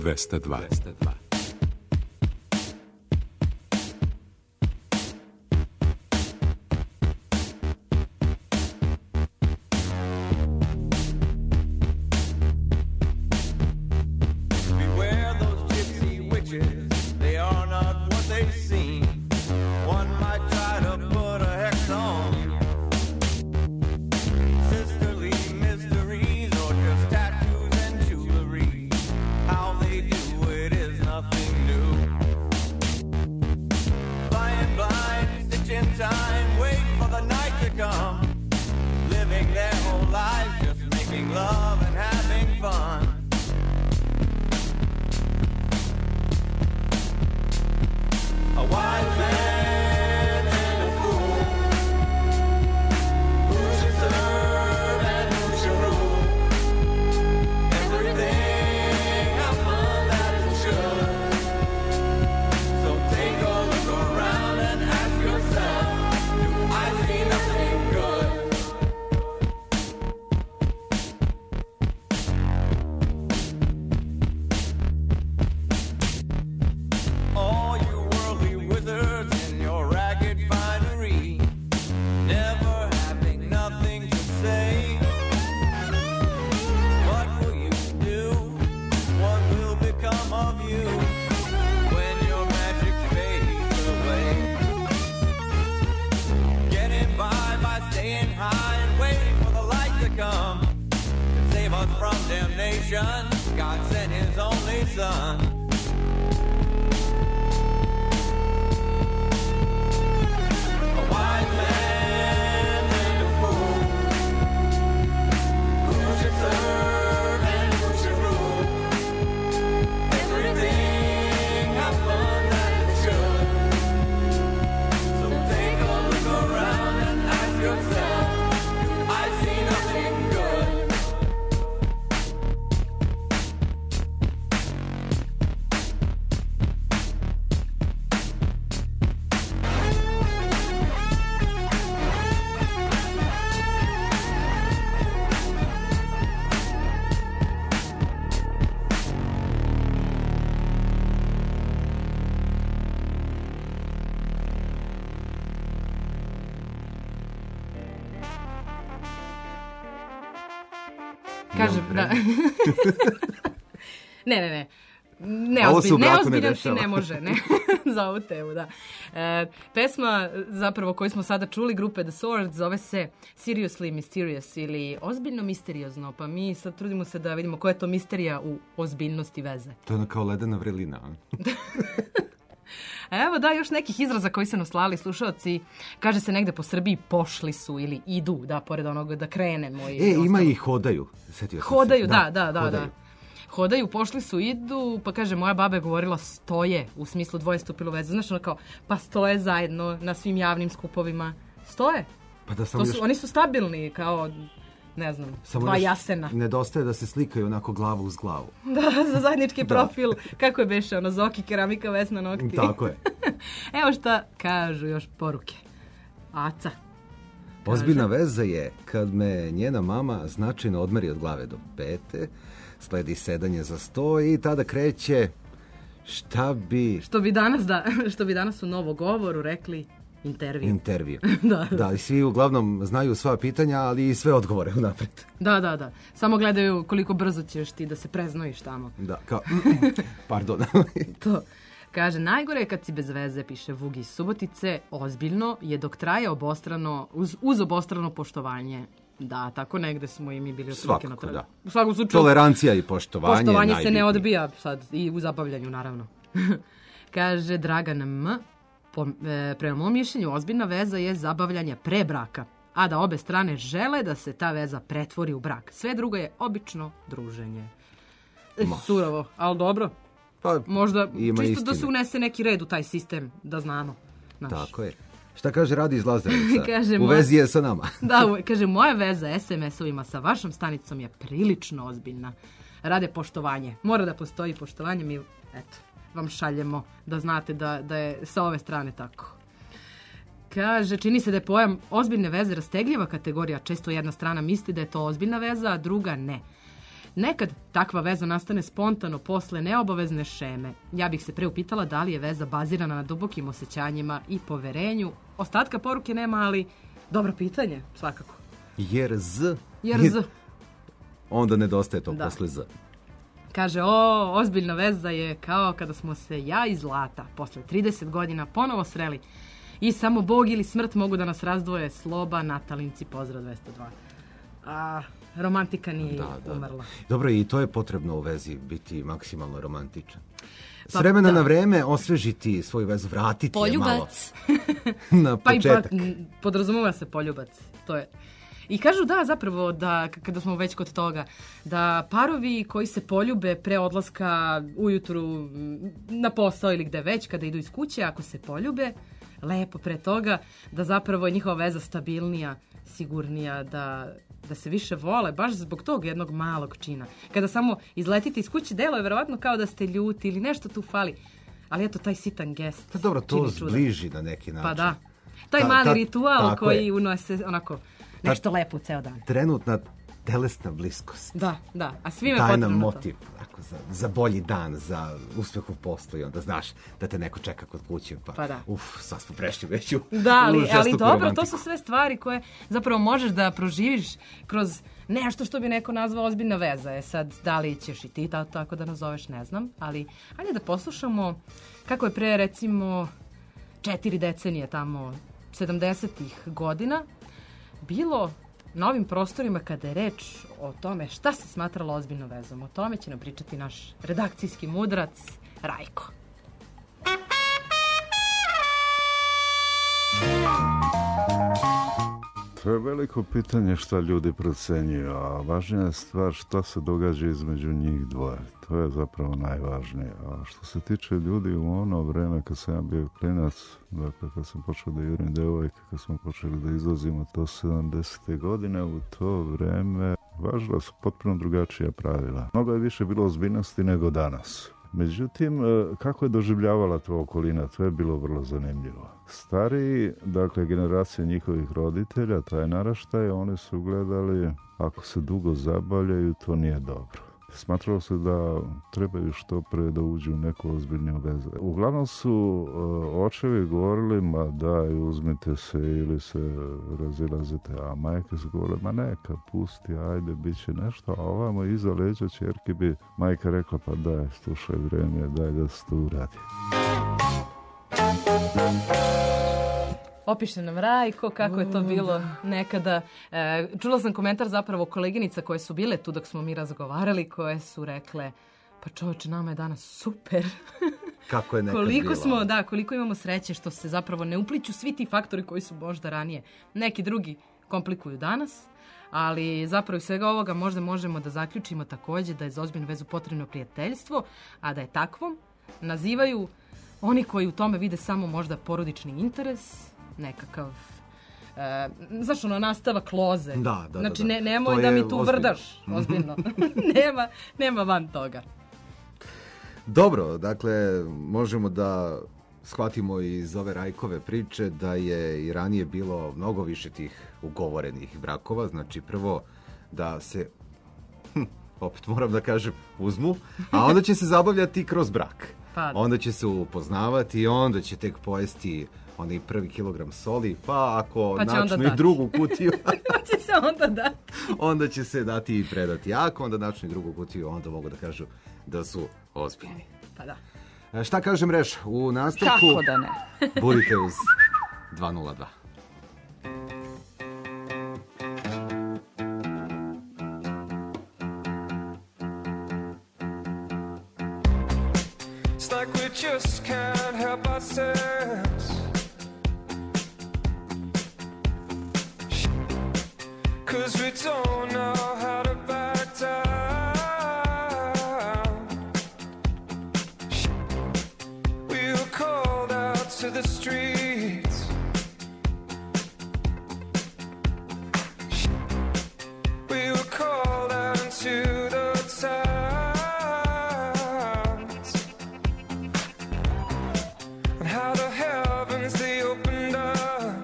dvesta dva. Kažem, da. ne, ne, ne. Ovo se u braku ne Neozbiljan si dešava. ne može, ne, za ovu temu, da. E, pesma, zapravo, koju smo sada čuli, grupe The Swords, zove se Seriously Mysterious ili Ozbiljno misteriozno, pa mi sad trudimo se da vidimo koja je to misterija u ozbiljnosti veze. To je ono kao ledena vrelina. Evo da, još nekih izraza koji se naslali slušalci. Kaže se negde po Srbiji pošli su ili idu, da, pored onog da krenemo. E, ima i hodaju. Setio sam se. Hodaju, da, da, da, hodaju. da. Hodaju, pošli su, idu, pa kaže, moja baba je govorila stoje, u smislu dvoje stupilo u vezu. Znaš, ono kao, pa stoje zajedno na svim javnim skupovima. Stoje. Pa da samo To su, još... Oni su stabilni, kao, ne znam, Samo dva još jasena. Nedostaje da se slikaju onako glavu uz glavu. Da, za zajednički Da. profil. Kako je beše, ono, Zoki, keramika, Vesna, nokti. Tako je. Evo šta kažu još poruke. Aca. Ozbiljna veza je kad me njena mama značajno odmeri od glave do pete, sledi sedanje za sto i tada kreće šta bi... Što bi danas, da, što bi danas u novogovoru rekli intervju. Intervju. Da. Da, i svi uglavnom znaju sva pitanja, ali i sve odgovore unapred. Da, da, da. Samo gledaju koliko brzo ćeš ti da se preznojiš tamo. Da, kao... Pardon. To. Kaže, najgore je kad si bez veze, piše Vugi iz Subotice, ozbiljno je dok traje obostrano, uz, uz obostrano poštovanje. Da, tako negde smo i mi bili otprilike na Svakako, tra- da. U svakom slučaju, Tolerancija i poštovanje. poštovanje se ne najbitnije. odbija sad i u zabavljanju, naravno. Kaže Dragan M. Po, e, prema mom mišljenju, ozbiljna veza je zabavljanje pre braka, a da obe strane žele da se ta veza pretvori u brak. Sve drugo je obično druženje. E, surovo, ali dobro. Pa, Možda ima čisto da istine. se unese neki red u taj sistem, da znamo. Znaš. Tako je. Šta kaže Radi iz Lazarevca? Kaže, U moja- vezi je sa nama. Da, u- kaže, moja veza es em es-ovima sa vašom stanicom je prilično ozbiljna. Rade poštovanje. Mora da postoji poštovanje, mi, eto, vam šaljemo da znate da, da je sa ove strane tako. Kaže, čini se da je pojam ozbiljne veze rastegljiva kategorija. Često jedna strana misli da je to ozbiljna veza, a druga ne. Nekad takva veza nastane spontano posle neobavezne šeme. Ja bih se preupitala da li je veza bazirana na dubokim osjećanjima i poverenju. Ostatka poruke nema, ali dobro pitanje, svakako. Jer z... Jer z... Onda nedostaje to Da. posle z. Kaže, o, ozbiljna veza je kao kada smo se ja i Zlata posle trideset godina ponovo sreli i samo Bog ili smrt mogu da nas razdvoje. Sloba, Natalinci, pozdrav dvesta dva. A, romantika nije Da, da, umrla. da. Dobro, i to je potrebno u vezi, biti maksimalno romantičan. S Pa, vremena da. na vreme osvežiti svoju vezu, vratiti je malo Poljubac. na Pa i početak. pa, m, podrazumeva se poljubac. To je. I kažu da, zapravo, da, k- kada smo već kod toga, da parovi koji se poljube pre odlaska ujutru m, na posao ili gde već, kada idu iz kuće, ako se poljube, lepo pre toga, da zapravo je njihova veza stabilnija, sigurnija, da, da se više vole, baš zbog tog jednog malog čina. Kada samo izletite iz kuće, delo je verovatno kao da ste ljuti ili nešto tu fali. Ali eto, taj sitan gest. Pa dobro, to čini čuda. zbliži na neki način. Pa da. Taj Ta- mali ta- ritual tako koji je. unose onako nešto lepo u ceo dan. Trenutna telesna bliskost. Da, da. A svima je Taj nam potrebno motiv ako, za, za bolji dan, za uspeh u poslu i onda znaš da te neko čeka kod kuće. Pa, Pa da. uf, sad smo prešli već u, to. Da, u ali, ali žestoku dobro, romantiku. to su sve stvari koje zapravo možeš da proživiš kroz nešto što bi neko nazvao ozbiljna veza. E sad, da li ćeš i ti ta- tako da nazoveš, ne znam. Ali, ajde da poslušamo kako je pre, recimo, četiri decenije tamo, sedamdesetih godina, bilo na ovim prostorima kada je reč o tome šta se smatralo ozbiljnom vezom. O tome će nam pričati naš redakcijski mudrac Rajko. To je veliko pitanje šta ljudi procenjuju, a važnija je stvar šta se događa između njih dvoje. To je zapravo najvažnije. A što se tiče ljudi u ono vreme kad sam ja bio klinac, dakle kad sam počeo da jurim devojke, kad smo počeli da izlazimo to sedamdesete godine, u to vreme važila su potpuno drugačija pravila. Mnogo je više bilo ozbiljnosti nego danas. Međutim, kako je doživljavala to okolina, to je bilo vrlo zanimljivo. Stariji, dakle, generacije njihovih roditelja, taj naraštaj, oni su gledali, ako se dugo zabavljaju, to nije dobro. Smatralo se da trebaju što pre da uđu u neku ozbiljniju vezu. Uglavnom su uh, očevi govorili, ma daj, uzmite se ili se razilazite, a majke su govorile, ma neka, pusti, ajde, bit će nešto, a ovamo iza leđa ćerke bi majka rekla, pa daj, slušaj, vreme je, daj da se to uradi. Opiše nam Rajko kako je to bilo nekada. E, čula sam komentar zapravo koleginica koje su bile tu dok smo mi razgovarali, koje su rekle, pa čovječe, nama je danas super. Kako je nekad koliko bilo. smo, da, koliko imamo sreće što se zapravo ne upliću svi ti faktori koji su možda ranije. Neki drugi komplikuju danas, ali zapravo iz svega ovoga možda možemo da zaključimo takođe da je za ozbiljnu vezu potrebno prijateljstvo, a da je takvom nazivaju oni koji u tome vide samo možda porodični interes, nekakav, e, znaš, ono, nastavak loze. Da, da, znači, da, da. Ne, nemoj To da je mi tu ozbiljno. vrdaš, ozbiljno. nema, nema van toga. Dobro, dakle, možemo da shvatimo iz ove Rajkove priče da je i ranije bilo mnogo više tih ugovorenih brakova. Znači, prvo da se, hm, opet moram da kažem, uzmu, a onda će se zabavljati kroz brak. Pa da. Onda će se upoznavati i onda će tek pojesti onaj prvi kilogram soli, pa ako Pa će onda načnu i dati. drugu kutiju, Pa će se onda dati. onda će se dati i predati. Ako onda načnu i drugu kutiju, onda mogu da kažu da su ozbiljni. Pa da. E, Šta kažem, Reš, u nastavku Kako da ne? budite uz dva nula dva. It's like we just can't help ourselves. Cause we don't know how to back down. We were called out to the streets. We were called out into the towns. And how the heavens they opened up.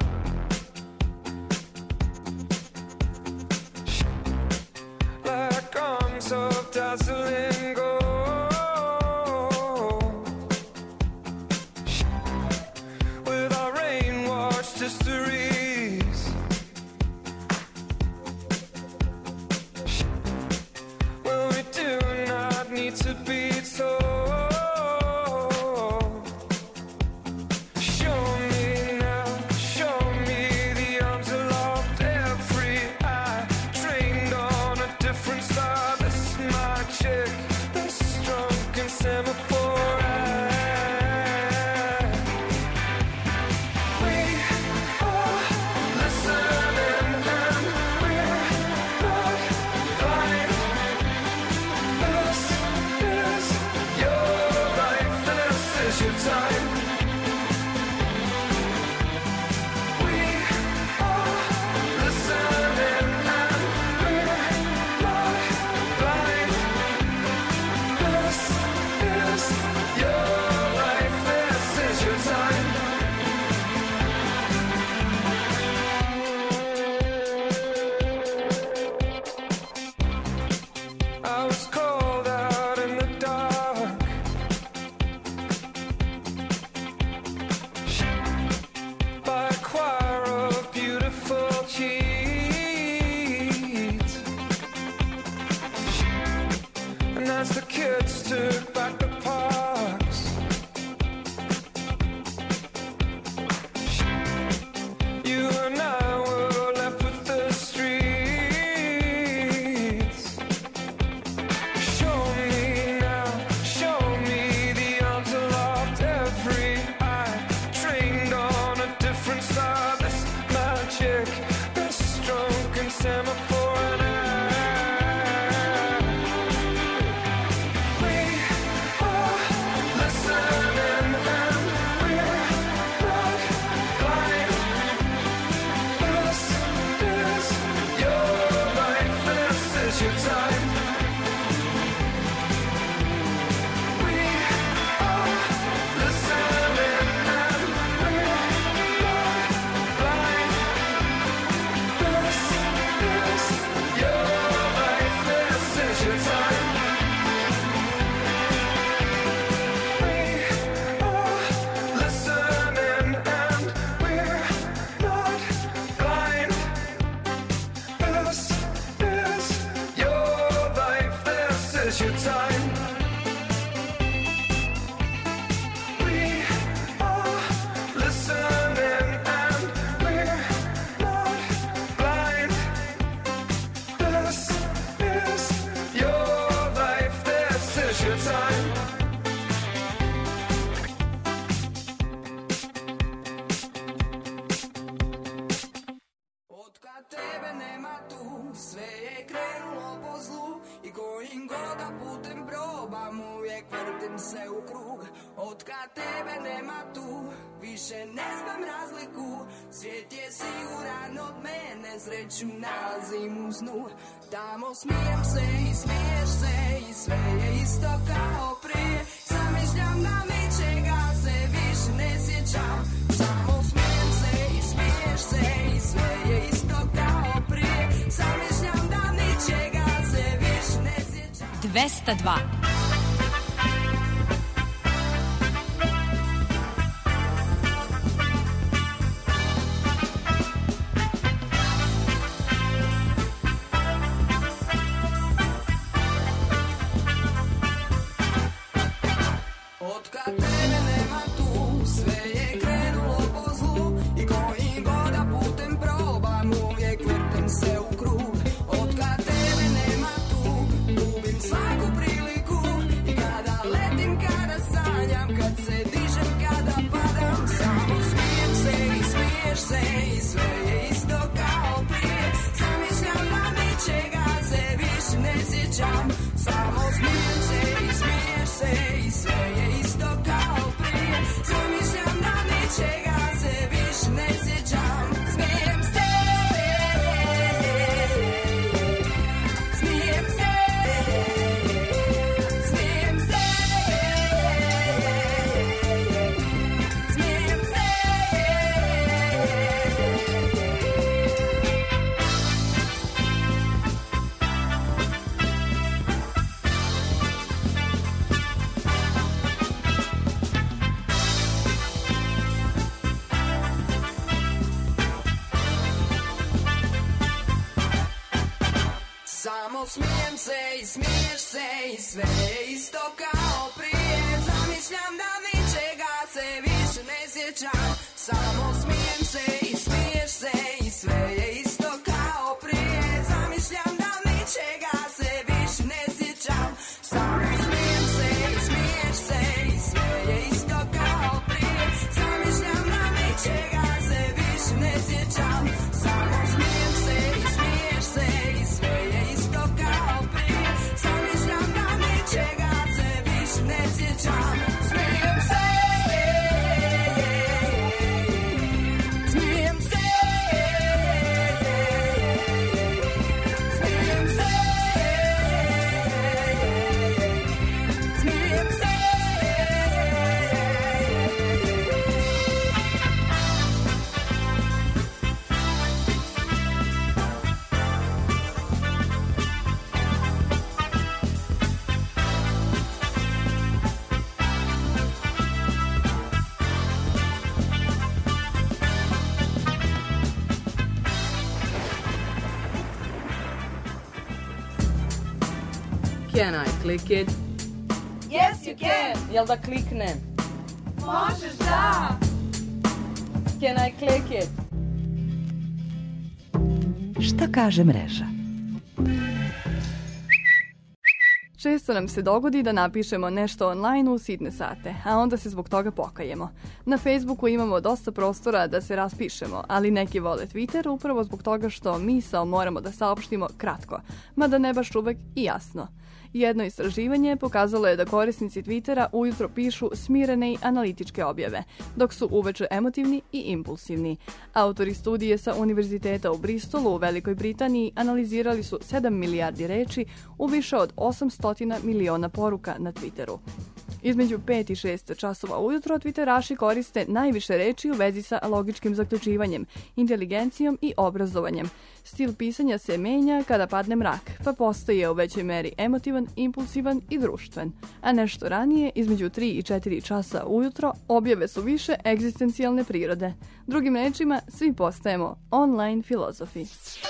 Like arms of is your time. We are listening and we're not blind. This is your life, this is your time. I was cold out in the dark, by a choir of beautiful cheats. And as the kids took back the parks, you and I were left with the streets. Show me now, show me the arms aloft, every eye trained on a different star. This magic, this drunken semaphore and I. We are listening and we're not blind. This is your life, this is your time. We are listening and we're not blind. This is your life, this is your time. We are listening and we're not blind. This is your life, this is your time. We are listening and we're not blind. This is your life, this is your time. Otkad tebe nema tu, sve je krenulo po zlu i kojim god da putem probam, uvijek vrtim se u krug. Otkad tebe nema tu, više ne znam razliku, svijet je siguran od mene, sreću nalazim u snu. Tamo smijem se i smiješ se i sve je isto kao prije, zamišljam da ničega se više ne sjećam. Samo smijem se i smiješ se i sve je isto kao prije, zamišljam da ničega se više ne sjećam. dvesta dva. Otkad tebe nema tu, sve je krenulo po zlu i kojim god da putem probam, uvijek vrtim se u krug. Otkad tebe nema tu, gubim svaku priliku i kada letim, kada sanjam, kad se dižem, kada padam, samo smijem se i smiješ se i sve je isto kao prije, zamišljam da ničega se više ne sjećam. Samo smijem se i smiješ se i sve je isto kao prije, zamišljam da ničega se više ne sjećam. Smijem se, smijem se, smijem se, smijem se. Samo smijem se i smiješ se i sve je isto kao prije, zamišljam da ničega se više ne sjećam. Samo smijem se i smiješ se i sve je isto kao prije, zamišljam da ničega se više ne sjećam. Samo smijem se i smiješ se i sve je isto kao prije, zamišljam da ničega se više ne sjećam. Samo smijem se i smiješ se i sve je isto kao prije, zamišljam da ničega se više ne sjećam. Smijem se. click it? Yes, you can. Jel da kliknem? Možeš da. Can I click it? Šta kaže mreža? Često nam se dogodi da napišemo nešto online u sitne sate, a onda se zbog toga pokajemo. Na Facebooku imamo dosta prostora da se raspišemo, ali neki vole Twitter upravo zbog toga što misao moramo da saopštimo kratko, mada ne baš uvek i jasno. Jedno istraživanje pokazalo je da korisnici Twittera ujutro pišu smirene i analitičke objave, dok su uveče emotivni i impulsivni. Autori studije sa Univerziteta u Bristolu u Velikoj Britaniji analizirali su sedam milijardi reči u više od osamsto miliona poruka na Twitteru. Između pet i šest časova ujutro Twitteraši koriste najviše reči u vezi sa logičkim zaključivanjem, inteligencijom i obrazovanjem. Stil pisanja se menja kada padne mrak, pa postaje u većoj meri emotivan, impulsivan i društven. A nešto ranije, između tri i četiri časa ujutro, objave su više egzistencijalne prirode. Drugim rečima, svi postajemo online filozofi.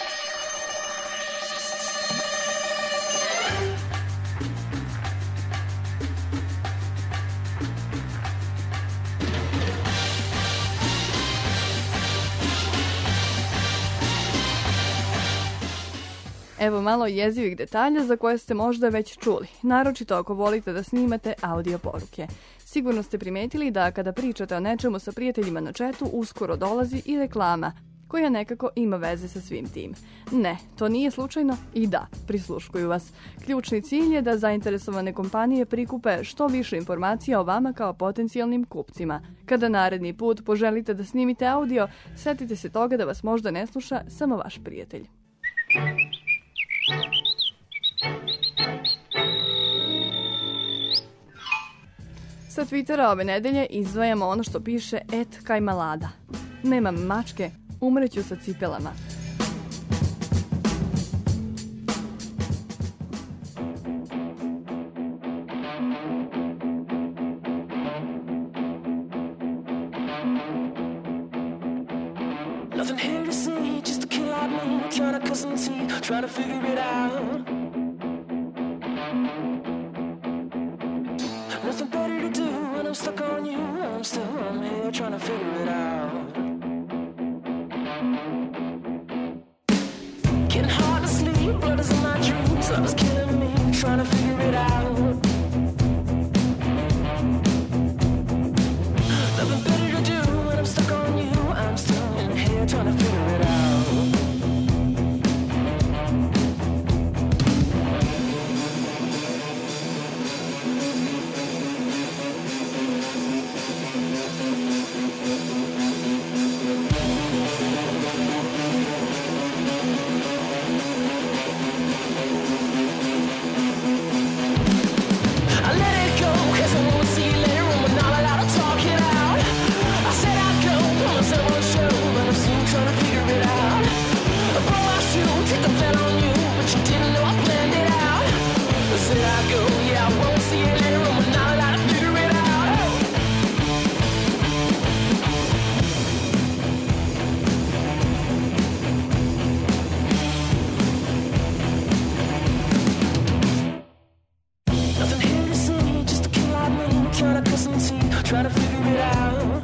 Evo malo jezivih detalja za koje ste možda već čuli, naročito ako volite da snimate audio poruke. Sigurno ste primetili da kada pričate o nečemu sa prijateljima na chatu, uskoro dolazi i reklama, koja nekako ima veze sa svim tim. Ne, to nije slučajno i da, prisluškuju vas. Ključni cilj je da zainteresovane kompanije prikupe što više informacija o vama kao potencijalnim kupcima. Kada naredni put poželite da snimite audio, setite se toga da vas možda ne sluša samo vaš prijatelj. Sa Twittera ove nedelje izdvajamo ono što piše et Kajmalada. Nemam mačke, umreću sa cipelama. Nothing here to see, just a kid like me, trying to cut some teeth, trying to figure it out. Nothing better to do when I'm stuck on you. I'm still I'm here trying to figure it out. Getting hard to sleep, blood is in my dreams. Love is killing me, trying to figure it out. Nothing better to do when I'm stuck on you. I'm still in here trying to figure it out. Try to figure it out.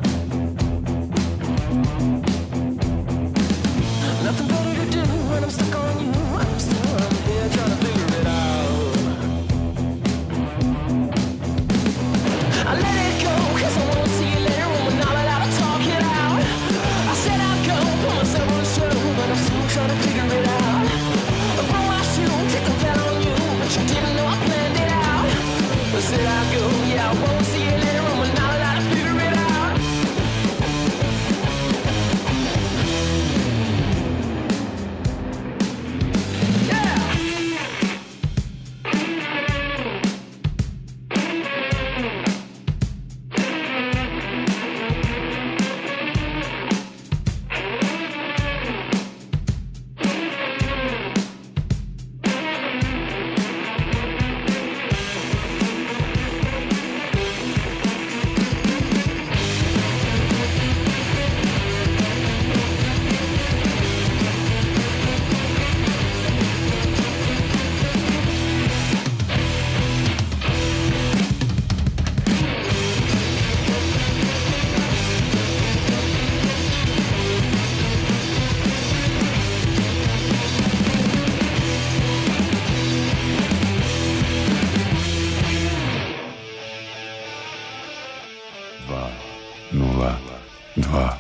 Nothing better to do when I'm stuck on you. I'm still I'm here trying to figure it out. I let it go, cause I won't see you later when we're not allowed to talk it out. I said I'd go, put myself on the show, but I'm still trying to figure it out. I broke my shoe, kicked the bell on you, but you didn't know I planned it out. I said I'd go, yeah, I won't see you later when we're not allowed to figure it out. dva nula dva.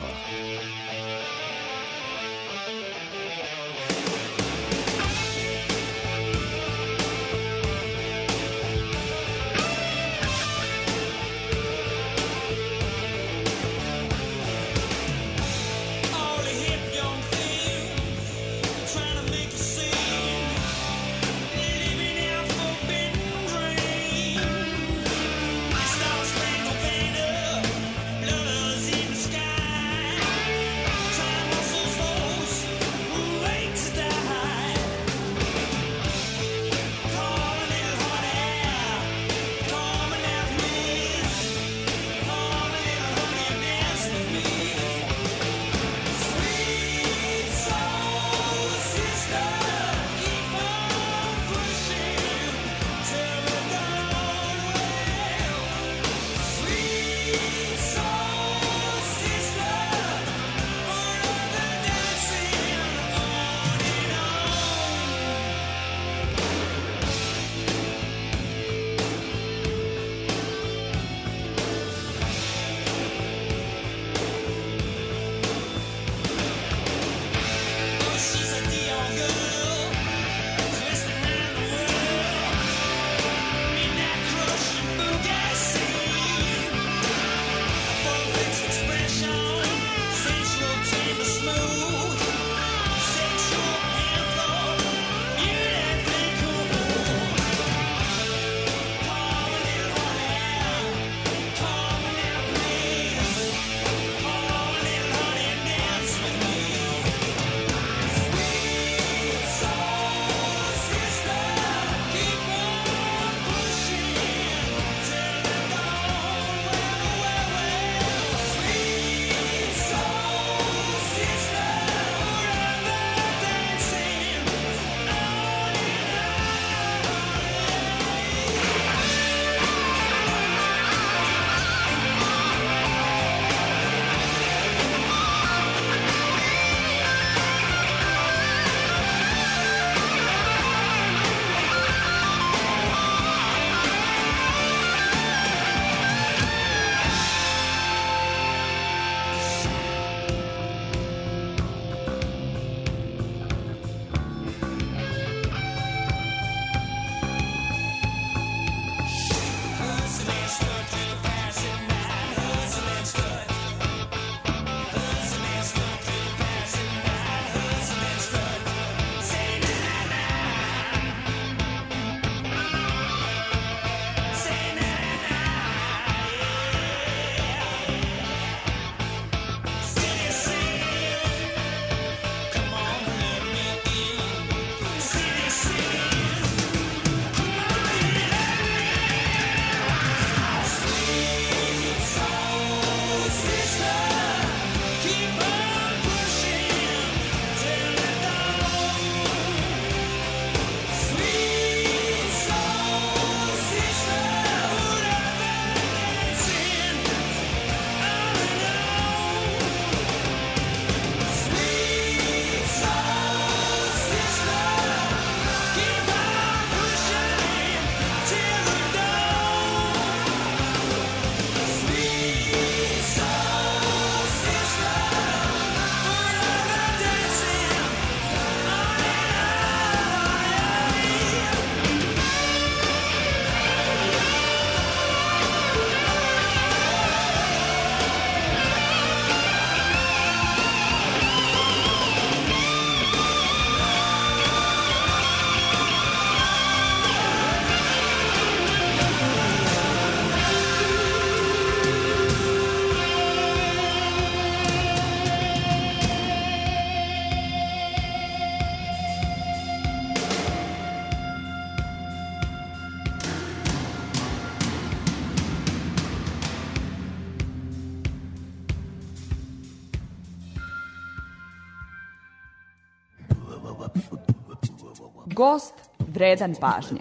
Gost vredan pažnje.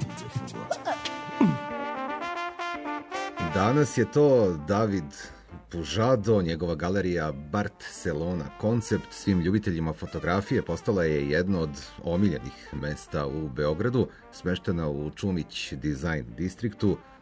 Danas je to David Pužado, njegova galerija Barcelona Koncept. Svim ljubiteljima fotografije postala je jedno od omiljenih mesta u Beogradu, smeštena u Čumić Design distriktu.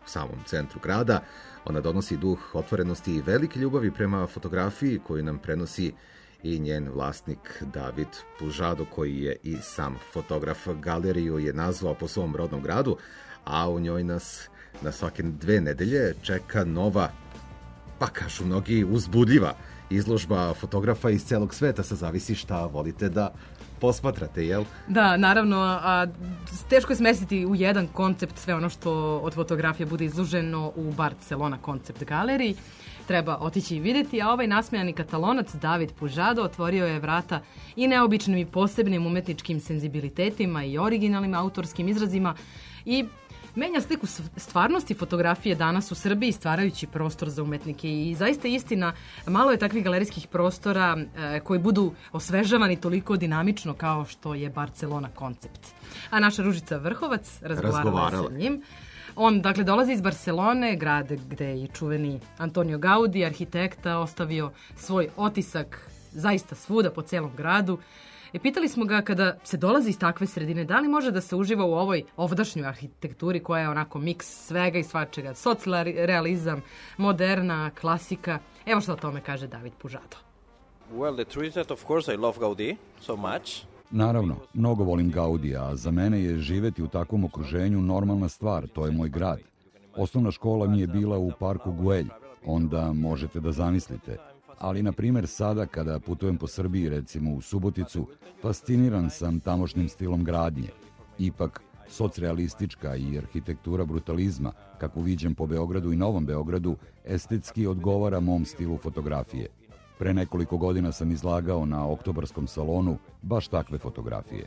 u samom centru grada. Ona donosi duh otvorenosti i velike ljubavi prema fotografiji koju nam prenosi i njen vlasnik David Pužado, koji je i sam fotograf. Galeriju je nazvao po svom rodnom gradu, a u njoj nas na svake dve nedelje čeka nova, pa kažu mnogi, uzbudljiva izložba fotografa iz celog sveta. Sa zavisi šta volite da posmatrate, jel? Da, naravno, a teško je smestiti u jedan koncept sve ono što od fotografije bude izloženo u Barcelona koncept galeriji. Treba otići i vidjeti, a ovaj nasmejani Katalonac David Pužado otvorio je vrata i neobičnim i posebnim umetničkim senzibilitetima i originalnim autorskim izrazima i menja sliku stvarnosti fotografije danas u Srbiji, stvarajući prostor za umetnike. I zaista istina, malo je takvih galerijskih prostora e, koji budu osvežavani toliko dinamično kao što je Barcelona koncept. A naša Ružica Vrhovac razgovarala je sa njim. On, dakle, dolazi iz Barcelone, grade gde je i čuveni Antonio Gaudi, arhitekta, ostavio svoj otisak zaista svuda po celom gradu. I pitali smo ga, kada se dolazi iz takve sredine, da li može da se uživa u ovoj ovdašnjoj arhitekturi koja je onako miks svega i svačega, socrealizam, moderna, klasika. Evo što o tome kaže David Pužado. Well, the truth is that of course I love Gaudi so much. Naravno, mnogo volim Gaudija, a za mene je živeti u takvom okruženju normalna stvar, to je moj grad. Osnovna škola mi je bila u parku Güell, onda možete da zamislite. Ali, na primjer, sada kada putujem po Srbiji, recimo u Suboticu, fasciniran sam tamošnjim stilom gradnje. Ipak, socrealistička i arhitektura brutalizma, kakvu viđem po Beogradu i Novom Beogradu, estetski odgovara mom stilu fotografije. Pre nekoliko godina sam izlagao na oktobarskom salonu baš takve fotografije.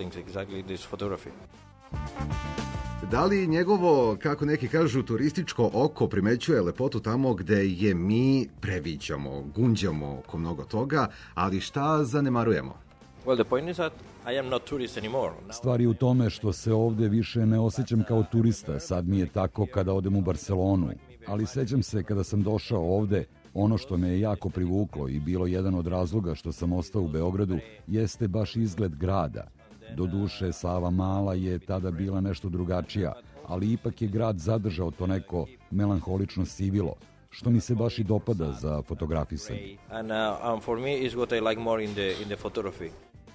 Da li njegovo, kako neki kažu, turističko oko primećuje lepotu tamo gde je mi previđamo, gunđamo oko mnogo toga, ali šta zanemarujemo? Well, the point is that I am not tourist anymore. Stvar je u tome što se ovde više ne osjećam kao turista. Sad mi je tako kada odem u Barcelonu. Ali sećam se kada sam došao ovde, ono što me je jako privuklo i bilo jedan od razloga što sam ostao u Beogradu jeste baš izgled grada. Doduše, Sava Mala je tada bila nešto drugačija, ali ipak je grad zadržao to neko melanholično sivilo, što mi se baš i dopada za fotografisanje. And uh, um, for me is what I like more in the in the photography.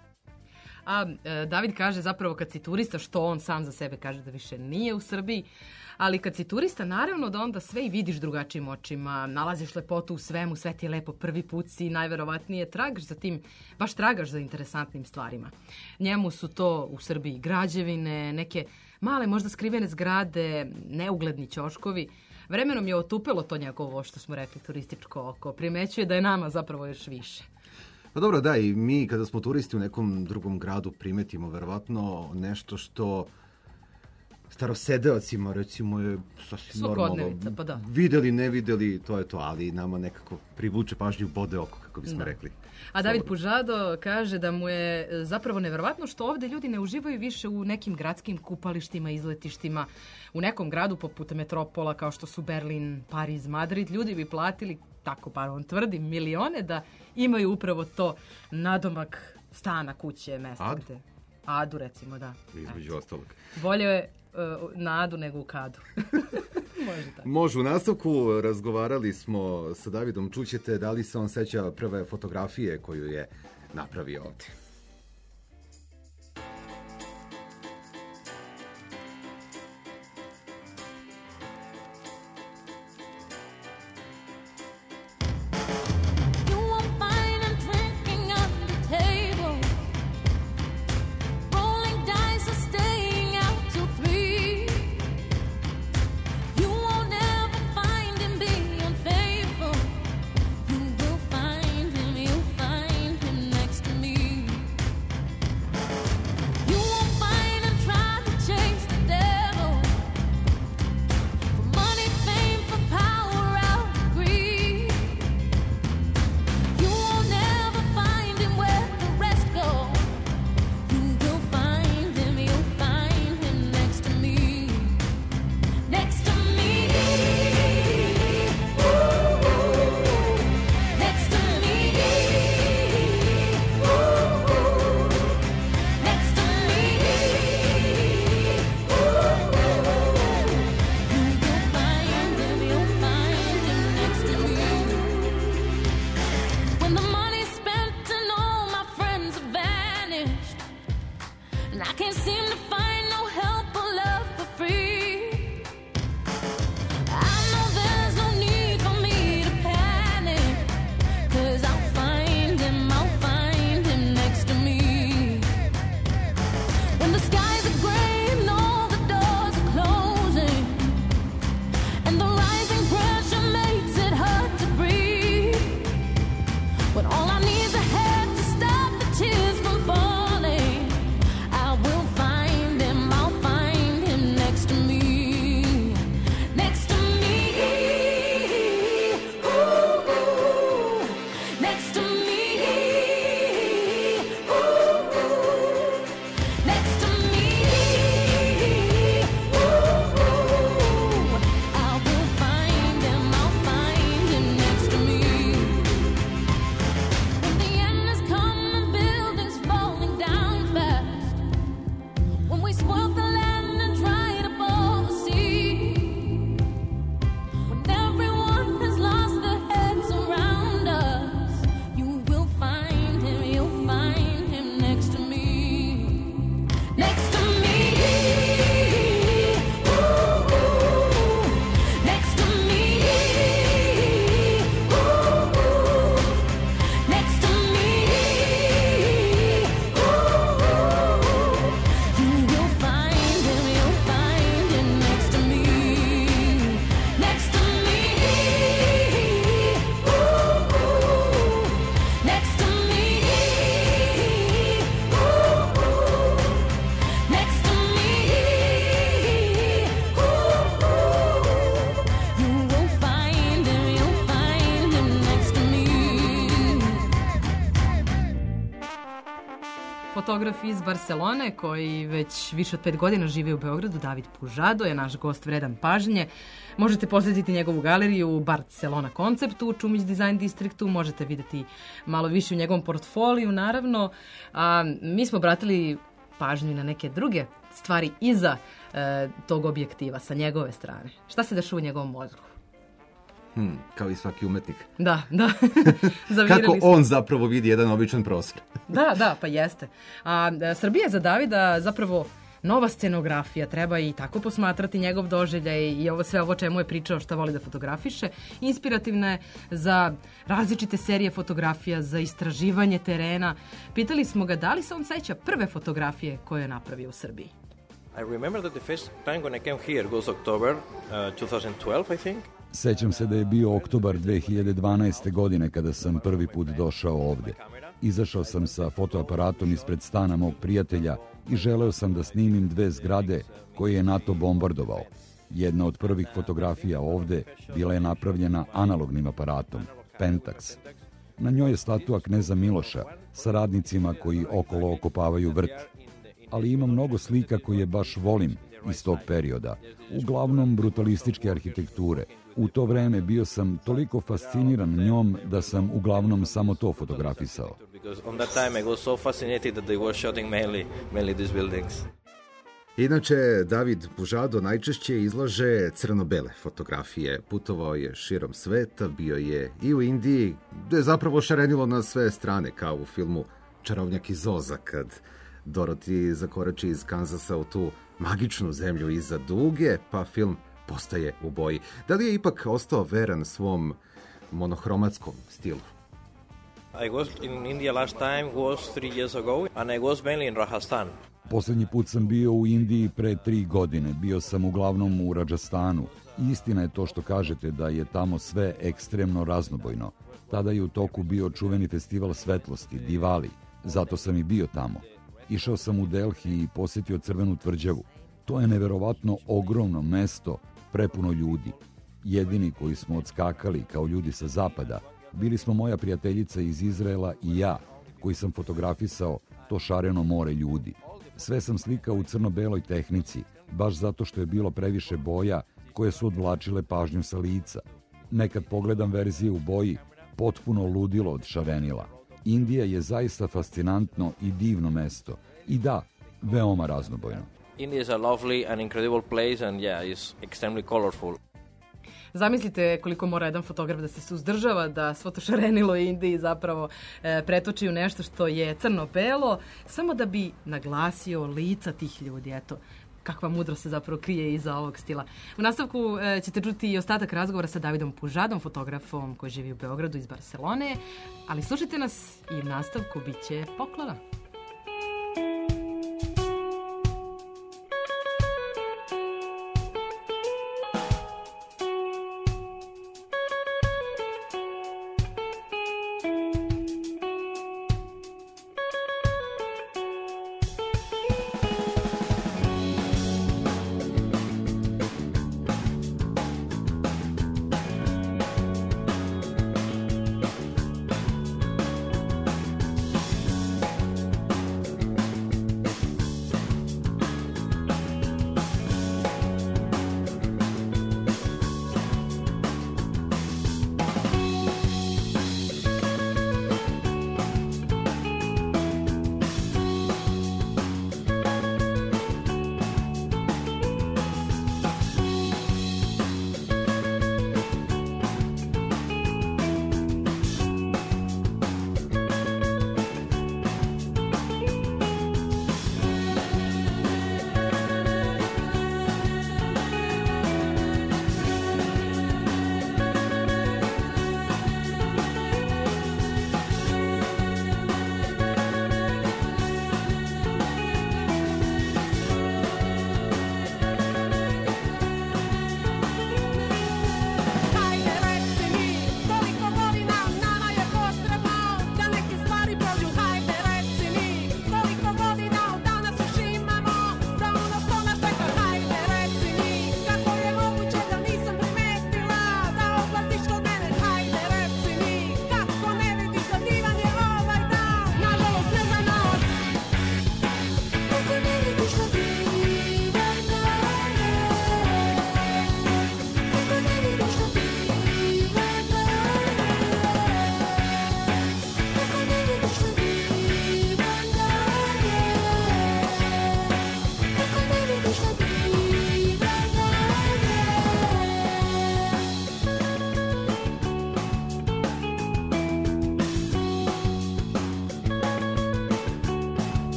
A e, David kaže zapravo kad si turista, što on sam za sebe kaže da više nije u Srbiji, ali kad si turista, naravno da onda sve i vidiš drugačijim očima, nalaziš lepotu u svemu, sve ti je lepo, prvi put si, najverovatnije tragaš za tim, baš tragaš za interesantnim stvarima. Njemu su to u Srbiji građevine, neke male možda skrivene zgrade, neugledni ćoškovi. Vremenom je otupelo to njegovo, što smo rekli, turističko oko. Primećuje da je nama zapravo još više. Pa dobro, da, i mi kada smo turisti u nekom drugom gradu primetimo verovatno nešto što starosedeocima recimo je sasvim normalno. Pa da. Videli, ne videli, to je to, ali nama nekako privuče pažnju, bode oko, kako bismo da. rekli. A David Pužado kaže da mu je zapravo neverovatno što ovde ljudi ne uživaju više u nekim gradskim kupalištima, izletištima. U nekom gradu poput metropola kao što su Berlin, Pariz, Madrid, ljudi bi platili, tako bar on tvrdi, milione da imaju upravo to nadomak stana, kuće, mesta. Adu? Gde... Adu, recimo, da. Između ostalog. Bolje je uh, na Adu nego u Kadu. Može tako. Može, u nastavku razgovarali smo sa Davidom, čućete da li se on seća prve fotografije koju je napravio ovde. Find him, you'll find him next to me. fotograf iz Barcelone koji već više od pet godina živi u Beogradu. David Pužado je naš gost vredan pažnje. Možete posjetiti njegovu galeriju u Barcelona konceptu u Čumić Design Districtu. Možete vidjeti malo više u njegovom portfoliju, naravno. A, mi smo obratili pažnju na neke druge stvari iza e, tog objektiva sa njegove strane. Šta se dešava u njegovom mozgu? Hmm, kao i svaki umetnik. Da, da. Kako on zapravo vidi jedan običan prostor. Da, da, pa jeste. A, Srbija je za Davida zapravo nova scenografija, treba i tako posmatrati njegov doživljaj i ovo sve ovo čemu je pričao šta voli da fotografiše. Inspirativna je za različite serije fotografija, za istraživanje terena. Pitali smo ga da li se on seća prve fotografije koje je napravio u Srbiji. I remember that the first time when I came here was October uh, twenty twelve, I think. Sećam se da je bio oktobar dve hiljade dvanaeste. godine kada sam prvi put došao ovde. Izašao sam sa fotoaparatom ispred stana mog prijatelja i želeo sam da snimim dve zgrade koje je NATO bombardovao. Jedna od prvih fotografija ovde bila je napravljena analognim aparatom, Pentax. Na njoj je statua kneza Miloša sa radnicima koji okolo okopavaju vrt. Ali ima mnogo slika koje baš volim iz tog perioda, uglavnom brutalističke arhitekture. U to vreme bio sam toliko fasciniran njom da sam uglavnom samo to fotografisao. Inače, David Pužado najčešće izlaže crno-bele fotografije. Putovao je širom sveta, bio je i u Indiji, gde je zapravo šarenilo na sve strane, kao u filmu Čarovnjak iz Oza, kad Dorothy zakorači iz Kanzasa u tu magičnu zemlju iza duge, pa film postaje u boji. Da li je ipak ostao veran svom monohromatskom stilu? I was in India last time was three years ago and I was mainly in Rajasthan. Poslednji put sam bio u Indiji pre tri godine. Bio sam uglavnom u Rajasthanu. Istina je to što kažete da je tamo sve ekstremno raznobojno. Tada je u toku bio čuveni festival svetlosti, Diwali. Zato sam i bio tamo. Išao sam u Delhi i posjetio Crvenu tvrđavu. To je neverovatno ogromno mesto, prepuno ljudi. Jedini koji smo odskakali kao ljudi sa zapada, bili smo moja prijateljica iz Izraela i ja, koji sam fotografisao to šareno more ljudi. Sve sam slikao u crno-beloj tehnici, baš zato što je bilo previše boja koje su odvlačile pažnju sa lica. Nekad pogledam verzije u boji, potpuno ludilo od šarenila. Indija je zaista fascinantno i divno mesto. I da, veoma raznobojno. India is a lovely and incredible place and yeah, it's extremely colorful. Zamislite koliko mora jedan fotograf da se suzdržava da svo to šarenilo Indiji zapravo e, pretoči u nešto što je crno-belo, samo da bi naglasio lica tih ljudi. Eto, kakva mudrost se zapravo krije iza ovog stila. U nastavku e, ćete čuti i ostatak razgovora sa Davidom Pužadom, fotografom koji živi u Beogradu iz Barcelone, ali slušajte nas i u nastavku bit će poklona.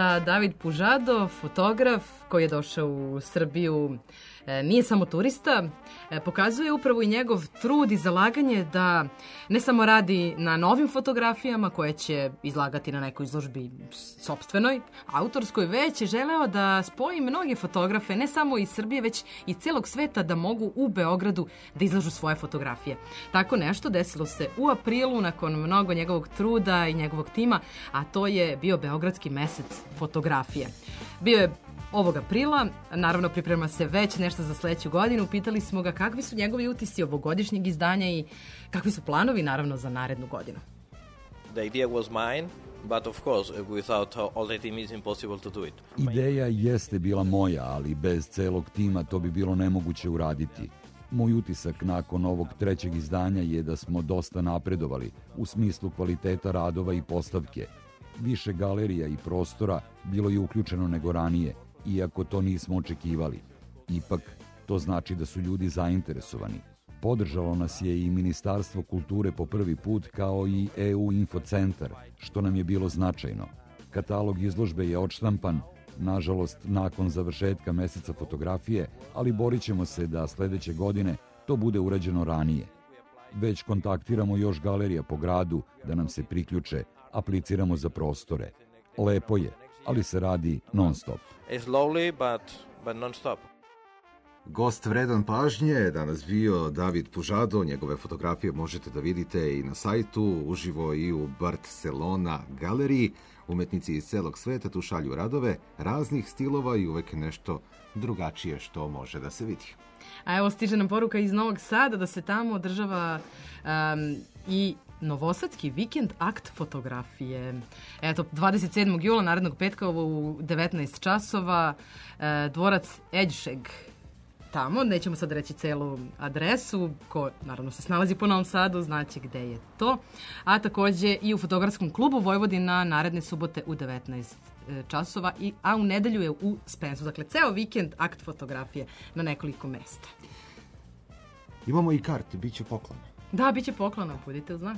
da David Pužado, fotograf koji je došao u Srbiju, nije samo turista, pokazuje upravo i njegov trud i zalaganje da ne samo radi na novim fotografijama koje će izlagati na nekoj izložbi sopstvenoj, autorskoj, već je želeo da spoji mnoge fotografe, ne samo iz Srbije, već i celog sveta, da mogu u Beogradu da izlažu svoje fotografije. Tako nešto desilo se u aprilu nakon mnogo njegovog truda i njegovog tima, a to je bio Beogradski mesec fotografije. Bio je ovog aprila, naravno priprema se već nešto za sledeću godinu. Pitali smo ga kakvi su njegovi utisci ovogodišnjeg izdanja i kakvi su planovi naravno za narednu godinu. The idea was mine, but of course without all the team is impossible to do it. Ideja jeste bila moja, ali bez celog tima to bi bilo nemoguće uraditi. Moj utisak nakon ovog trećeg izdanja je da smo dosta napredovali u smislu kvaliteta radova i postavke. Više galerija i prostora bilo je uključeno nego ranije, iako to nismo očekivali. Ipak, to znači da su ljudi zainteresovani. Podržalo nas je i Ministarstvo kulture po prvi put, kao i E U Infocentar, što nam je bilo značajno. Katalog izložbe je odštampan, nažalost, nakon završetka meseca fotografije, ali borit ćemo se da sledeće godine to bude urađeno ranije. Već kontaktiramo još galerija po gradu da nam se priključe, apliciramo za prostore. Lepo je, ali se radi non stop. Slowly, but, but non stop. Gost vredan pažnje je danas bio David Pužado. Njegove fotografije možete da vidite i na sajtu, uživo i u Barcelona galeriji. Umetnici iz celog sveta tu šalju radove raznih stilova i uvek nešto drugačije što može da se vidi. A evo stiže nam poruka iz Novog Sada da se tamo održava um, i Novosadski vikend akt fotografije. Eto, dvadeset sedmog jula, narednog petka u devetnaest časova, e, dvorac Eđšeg tamo. Nećemo sad reći celu adresu, ko naravno se snalazi po Novom Sadu, znaće gde je to. A takođe i u Fotografskom klubu Vojvodina naredne subote u devetnaest časova, i, a u nedelju je u Spensu. Dakle, ceo vikend akt fotografije na nekoliko mesta. Imamo i karte, bit će poklona. Da, bit će poklona, budite uz nas.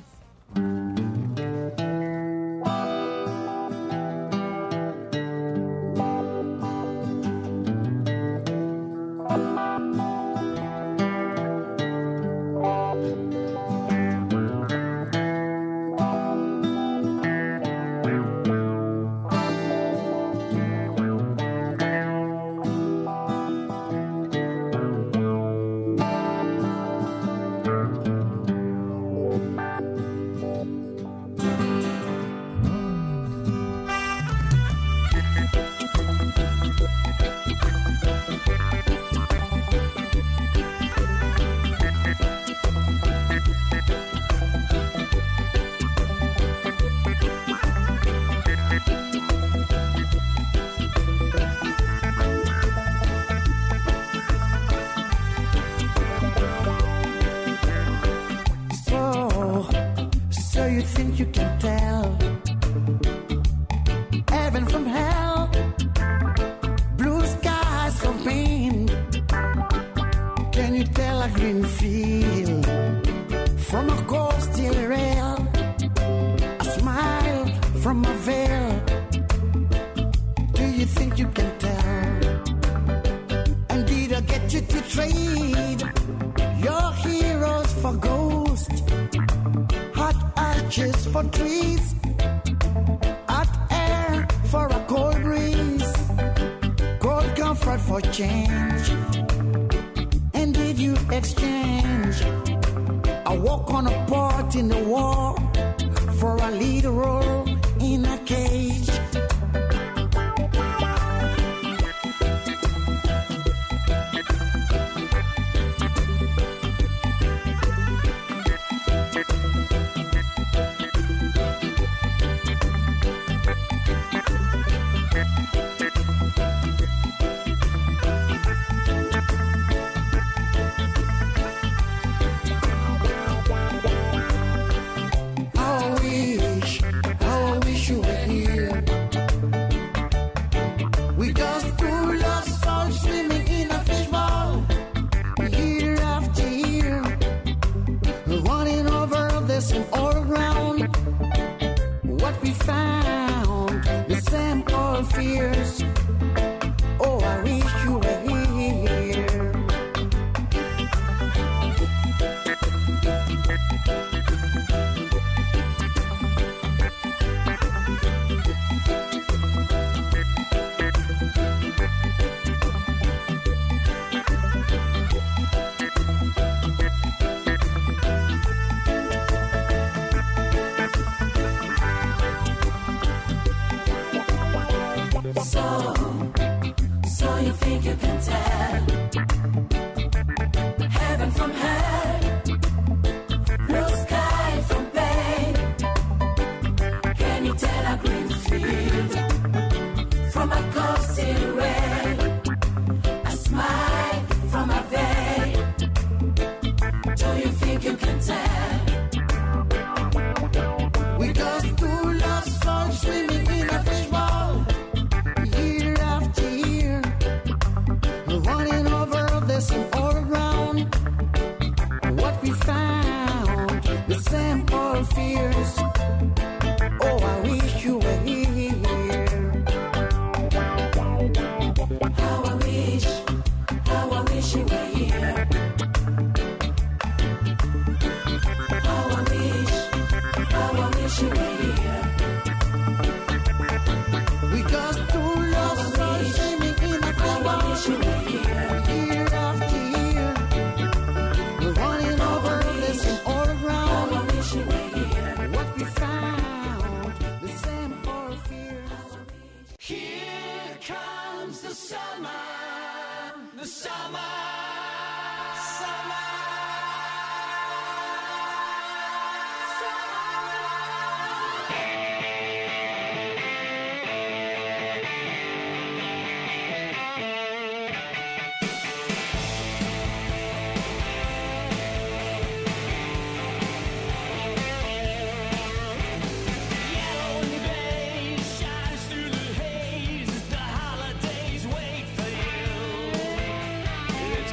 fears. Oh, I wish you were here. So, so you think you can tell heaven from hell, blue sky from pain? Can you tell a green field from a ghostly rain? A smile from a veil? Do you think you can tell? We just two lost souls swimming in a fishbowl. Year after year, running over the same old ground. What we found, the same old fears. Oh, I wish you were here. How I wish, how I wish you were here. How I wish, how I wish you were here. We just two lost souls swimming in a fishbowl. Year after year, running over the same old ground. What we found, the same old fears. Here comes the summer, the summer, summer. Shines through the haze, the holidays wait for you.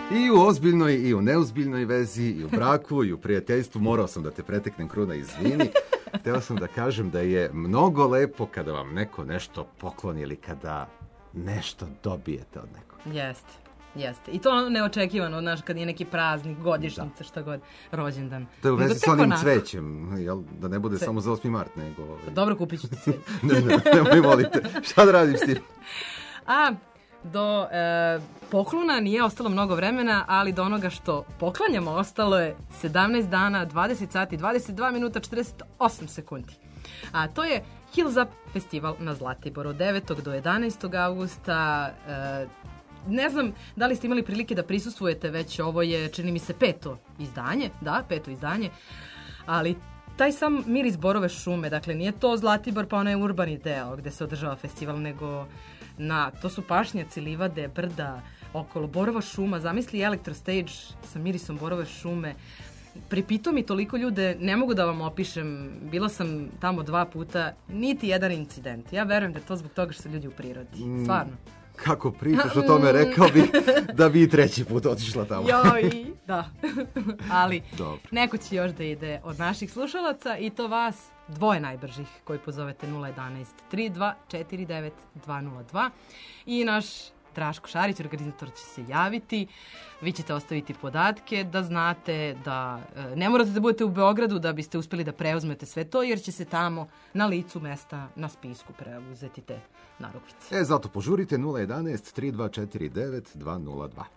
I u ozbiljnoj i u neozbiljnoj vezi, i u braku, i u prijateljstvu. Morao sam da te preteknem, Kruna, izvini. Hteo sam da kažem da je mnogo lepo kada vam neko nešto pokloni ili kada nešto dobijete od nekog. Jeste, jeste. I to neočekivano, znaš, kad je neki praznik, godišnjica, šta god, rođendan. To je u Nego vezi s tek onim onako. cvećem, jel? Da ne bude Cve- samo za osmi mart, nego... Dobro, kupit ću ti cveće. ne, ne, nemoj molite. Šta da radim s tim? A do e, poklona nije ostalo mnogo vremena, ali do onoga što poklanjamo ostalo je sedamnaest dana, dvadeset sati, dvadeset dva minuta, četrdeset osam sekundi. A to je Hills Up festival na Zlatiboru od devetog do jedanaestog avgusta. E, ne znam da li ste imali prilike da prisustvujete, već ovo je, čini mi se, peto izdanje, da, peto izdanje, ali taj sam miris borove šume, dakle nije to Zlatibor pa onaj urbani deo gde se održava festival, nego na, to su pašnjaci, livade, brda, okolo borova šuma, zamisli elektrostage sa mirisom borove šume. Pripitao mi toliko ljude, ne mogu da vam opišem, bila sam tamo dva puta, niti jedan incident. Ja verujem da je to zbog toga što su ljudi u prirodi, stvarno. Kako pričaš o tome, rekao bih da bi i treći put otišla tamo. Joj, da. Ali Dobro. neko će još da ide od naših slušalaca i to vas dvoje najbržih koji pozovete nula jedanaest tri dva četiri devet dva nula dva i naš Draško Šarić, organizator, će se javiti. Vi ćete ostaviti podatke da znate da e, ne morate da budete u Beogradu da biste uspeli da preuzmete sve to, jer će se tamo na licu mesta na spisku preuzeti te narukvice. E, zato požurite nula jedanaest tri dva četiri devet dva nula dva.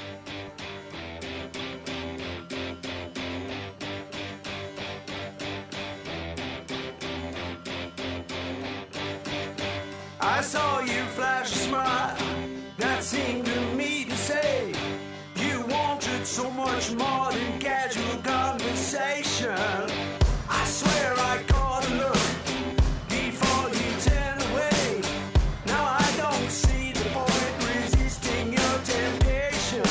I saw you flash a smile that seemed to me to say you wanted so much more than casual conversation. I swear I caught a look before you turned away. Now I don't see the point resisting your temptation.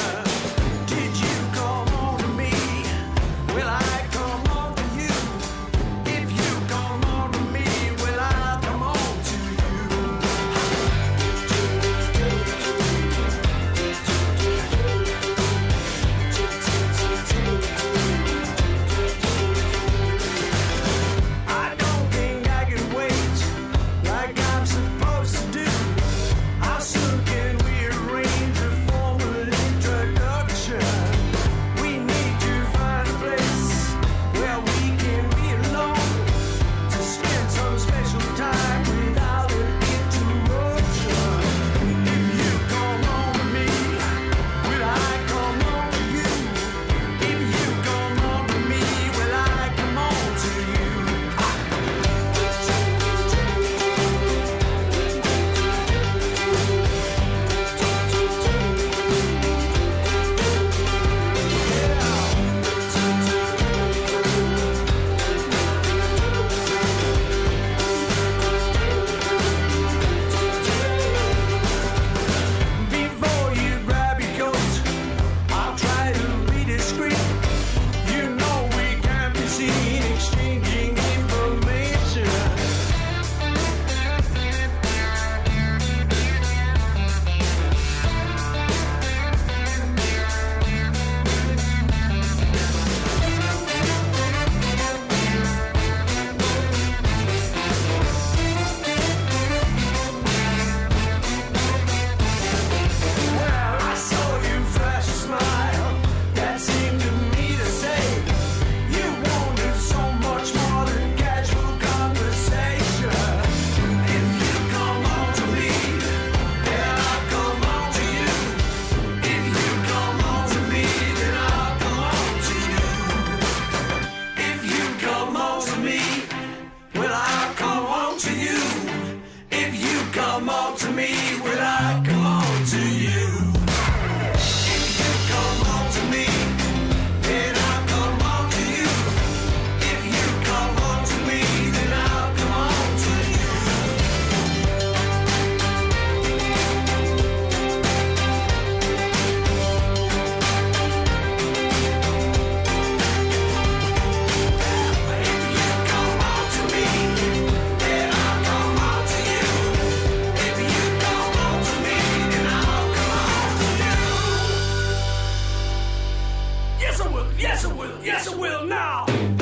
Yes, I will now.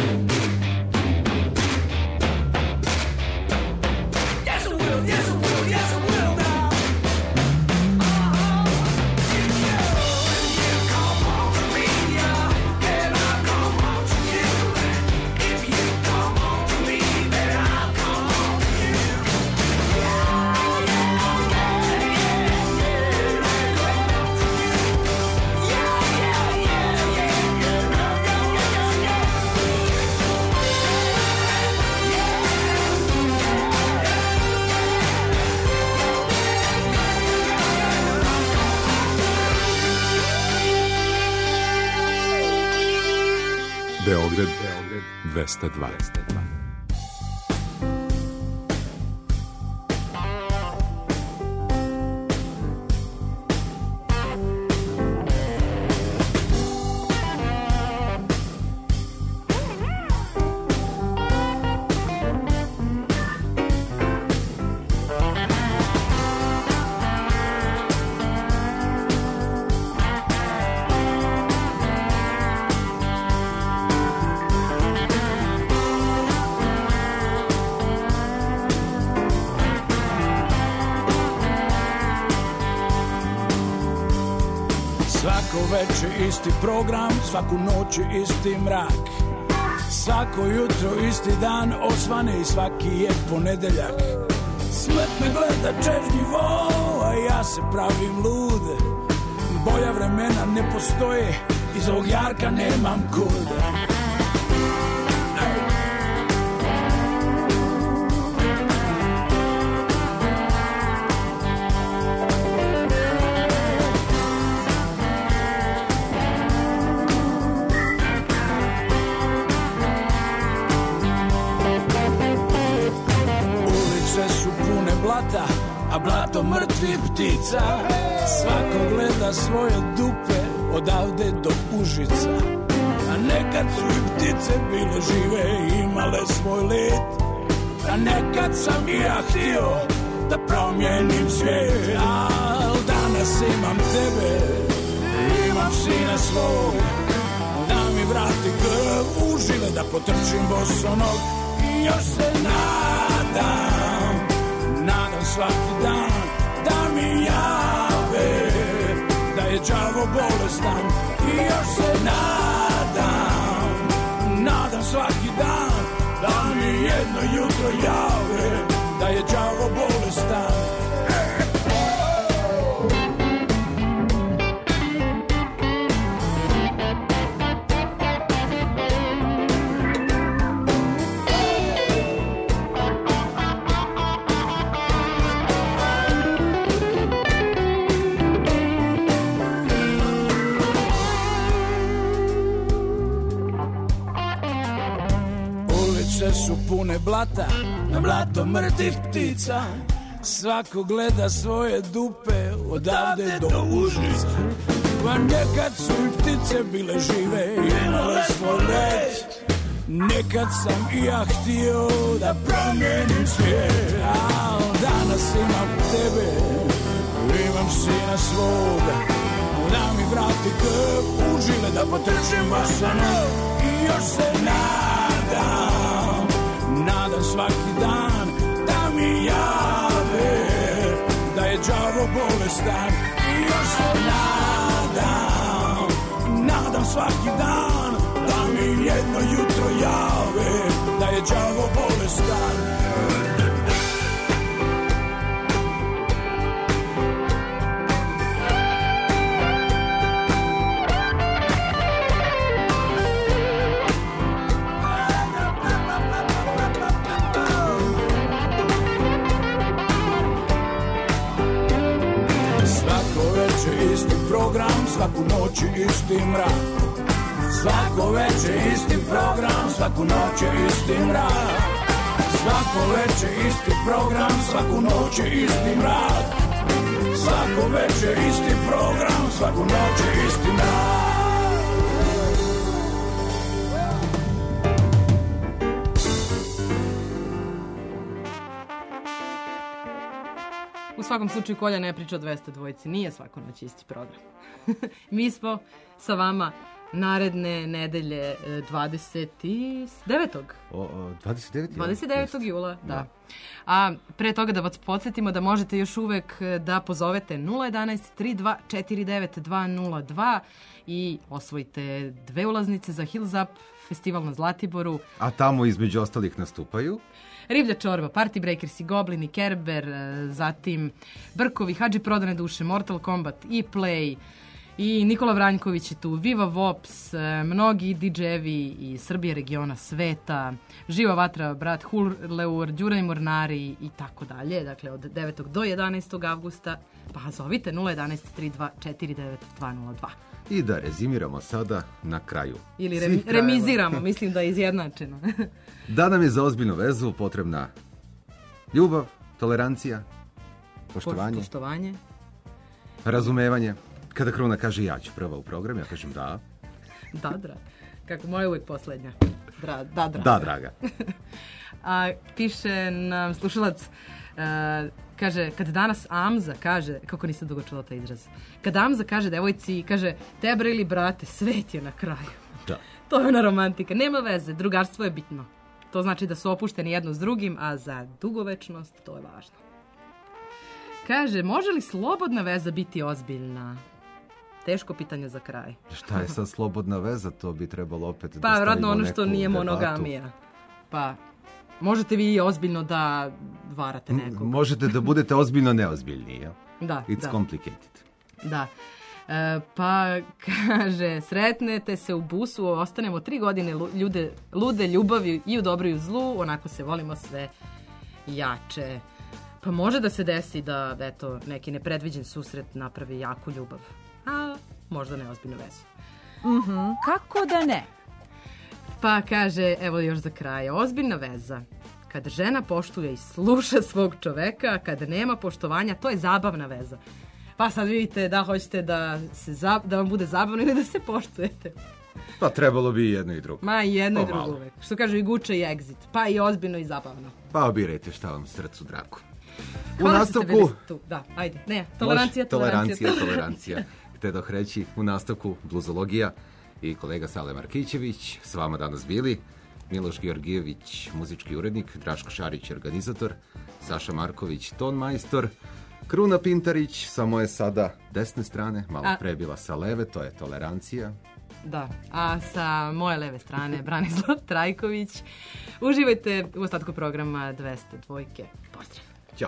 Yes, I will. Yes, I will. Yes, I will now. Uh-huh. If you, if you come home to me, yeah, then I'll come home to you. If you come home to me, then I'll come home to you. Yeah, yeah, yeah, yeah, yeah. Yeah, yeah, yeah, yeah, yeah, yeah, yeah. Beograd dvesta dva. Svako veče isti program, svaku noć isti mrak. Svako jutro isti dan, osvane i svaki je ponedeljak. Smet me gleda čežnjivo, a ja se pravim lud. Bolja vremena ne postoje, iz ovog jarka nemam kud. A blato mrtvih ptica. Svako gleda svoje dupe odavde do Užica. A nekad su i ptice bile žive i imale svoj let. A nekad sam i ja htio da promijenim svijet. Al danas imam tebe, imam sina svog. Da mi vrati krv u žile, da potrčim bosonog. I još se nadam, nadam svaki dan da mi jave da je đavo bolestan. I još se nadam, nadam svaki dan da mi jedno jutro jave da je đavo bolestan. Su pune blata, na blato mrtvih ptica. Svako gleda svoje dupe odavde do Užica. Pa nekad su i ptice bile žive i imale svoj let. Nekad sam i ja htio da promijenim svijet. Al danas imam tebe, imam sina svoga. Da mi vrati krv u žile, da potrčim bosonog. I još se nadam, nadam svaki dan da mi jave da je đavo bolestan. I još se nadam, nadam svaki dan da mi jedno jutro jave da je đavo bolestan. Isti program, svaku noć isti mrak. Svako veče isti program, svaku noć isti mrak. Svako veče isti program, svaku noć isti mrak. Svako veče isti program, svaku noć isti mrak. U svakom slučaju Kolja ne priča o dvesta dvojici, nije svaku noć isti program. Mi smo sa vama naredne nedelje dvadeset devetog O, o, dvadeset devetog dvadeset devetog jula, da. da. A pre toga da vas podsjetimo da možete još uvek da pozovete nula jedanaest tri dva četiri devet dva nula dva i osvojite dve ulaznice za Hills Up festival na Zlatiboru. A tamo između ostalih nastupaju? Riblja čorba, Party Breakersi, Goblini, Kerber, zatim Brkovi, Hadži Prodane duše, Mortal Kombat, E-Play i Nikola Vranjković je tu, Viva Vops, mnogi di džejevi iz Srbije, regiona, sveta, Živa vatra, brat Hurleur, Đura i Mornari i tako dalje. Dakle, od devetog do jedanaestog avgusta, pa zovite nula jedanaest tri dva četiri devet dva nula dva. I da rezimiramo sada na kraju. Ili rem, remiziramo, mislim da je izjednačeno. Da nam je za ozbiljnu vezu potrebna ljubav, tolerancija, poštovanje, poštovanje, razumevanje. Kada Kruna kaže ja ću prva u program, ja kažem da. Da, draga. Kako moja uvijek poslednja. Dra, da, draga. Da, draga. A piše nam slušalac, uh, kaže, kad danas Amza kaže, kako nisam dugo čula taj izraz, kad Amza kaže devojci, kaže, tebra ili brate, svet je na kraju. Da. To je ona romantika. Nema veze, drugarstvo je bitno. To znači da su opušteni jedno s drugim, a za dugovečnost to je važno. Kaže, može li slobodna veza biti ozbiljna? Teško pitanje za kraj. Šta je sad slobodna veza? To bi trebalo opet pa, da stavimo vratno ono što nije debatu. Monogamija. Pa, možete vi ozbiljno da varate nekog. Možete da budete ozbiljno neozbiljni, ja? Da, It's da. complicated. Da. E, pa, kaže, sretnete se u busu, ostanemo tri godine ljude, lude ljubavi i u dobru i u zlu, onako se volimo sve jače. Pa može da se desi da, eto, neki nepredviđen susret napravi jaku ljubav. A možda neozbiljnu vezu. Mm-hmm. Kako da ne? Pa kaže, evo još za kraj, ozbiljna veza. Kada žena poštuje i sluša svog čoveka, kada nema poštovanja, to je zabavna veza. Pa sad vidite da hoćete da, se za, da vam bude zabavno ili da se poštujete. Pa trebalo bi i jedno i drugo. Ma i jedno pa i drugo malo. uvek. Što kažu i guče i exit. Pa i ozbiljno i zabavno. Pa obirajte šta vam srcu drago. Hvala u nastavku... što ste tu. Da, ajde. Ne, tolerancija, Može, tolerancija. Tolerancija, tolerancija. Htedoh reći u nastavku bluzologija i kolega Sale Markićević. S vama danas bili Miloš Georgijević, muzički urednik, Draško Šarić, organizator, Saša Marković, ton majstor, Kruna Pintarić, sa moje sada desne strane, malo A... pre bila sa leve, to je tolerancija. Da, a sa moje leve strane Branislav Trajković. Uživajte u ostatku programa dvesta dva. Pozdrav. Ćao.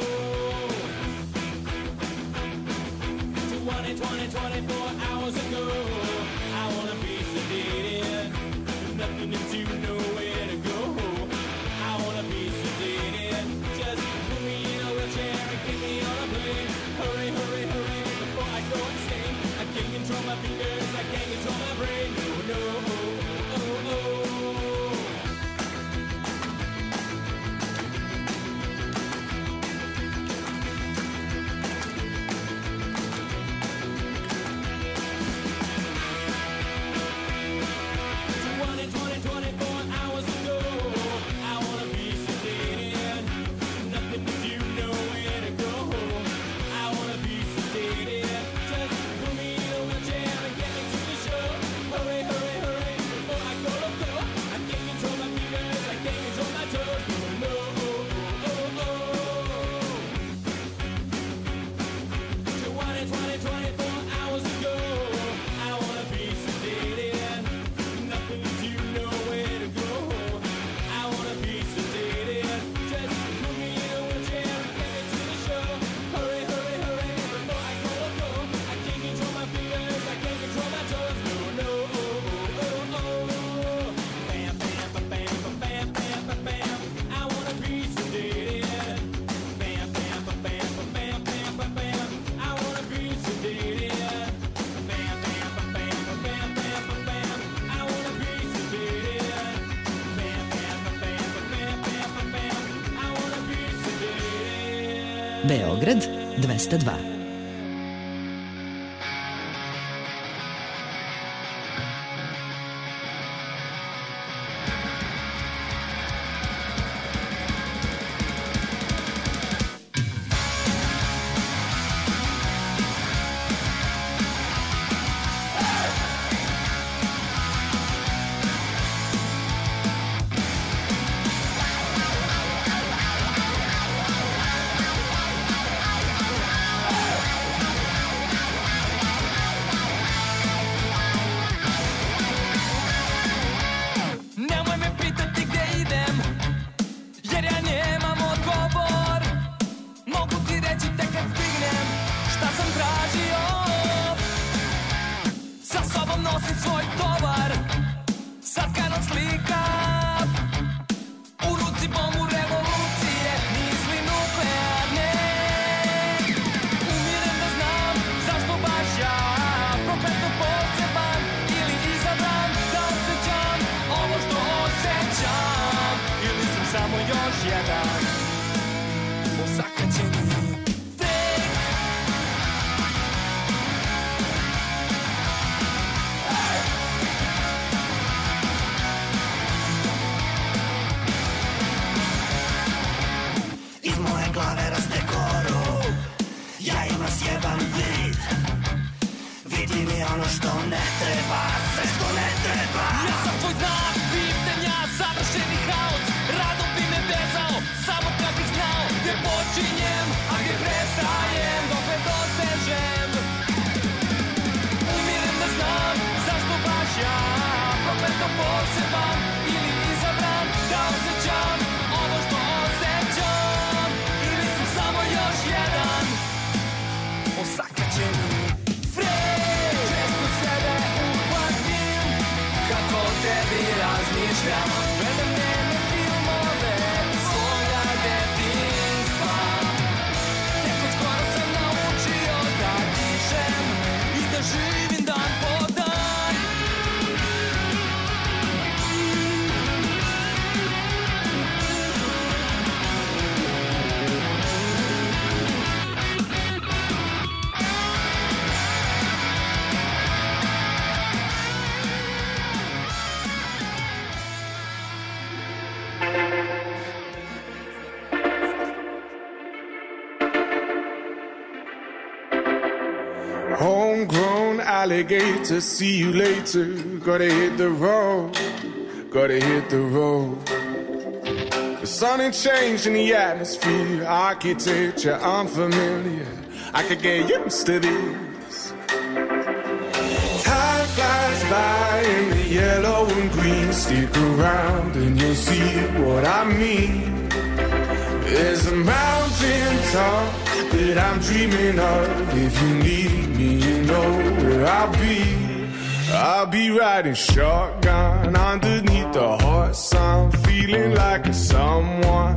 twenty, twenty-four hours ago. Beograd dvesta dva. Homegrown alligator, see you later. Gotta hit the road, gotta hit the road. The sun ain't changed in the atmosphere, architecture unfamiliar. I could get used to this. Time flies by in the yellow and green. Stick around and you'll see what I mean. There's a mountain top that I'm dreaming of. If you need me, you know where I'll be. I'll be riding shotgun underneath the hot sun, feeling like a someone.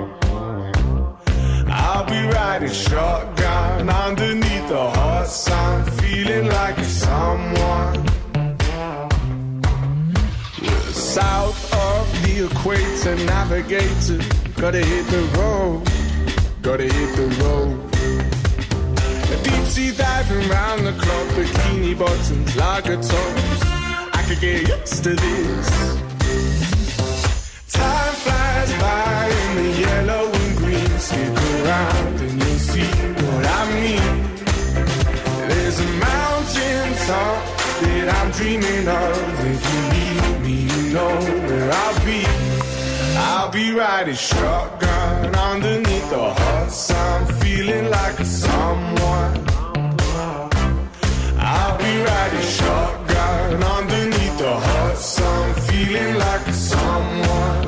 I'll be riding shotgun underneath the hot sun, feeling like a someone. Yeah, south of the equator, navigator, gotta hit the road, gotta hit the road. Deep sea diving round the clock, bikini bottoms, lager tops. I could get used to this. Time flies by in the yellow and green. Stick around and you'll see what I mean. There's a mountain top that I'm dreaming of. If you need me, you know where I'll be. I'll be riding shotgun underneath the hot sun, feeling like a someone. I'll be riding shotgun underneath the hot sun, feeling like a someone.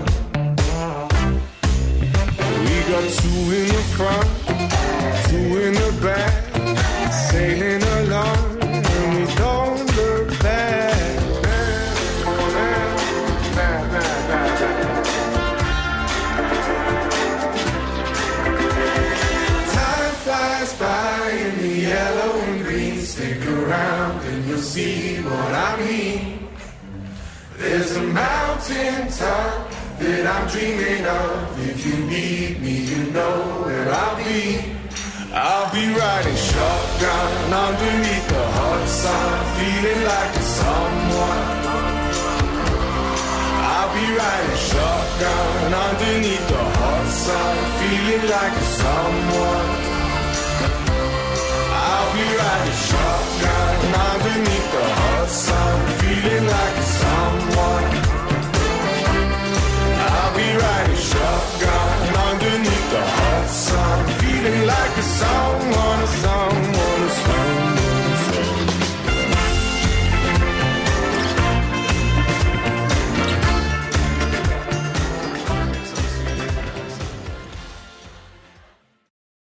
We got two in the front, two in the back, sailing along, and we don't look back. By in the yellow and green, stick around and you'll see what I mean. There's a mountain top that I'm dreaming of. If you need me, you know where I'll be. I'll be riding shotgun underneath the hot sun, feeling like a someone. I'll be riding shotgun underneath the hot sun, feeling like a someone. I'll be riding shotgun underneath the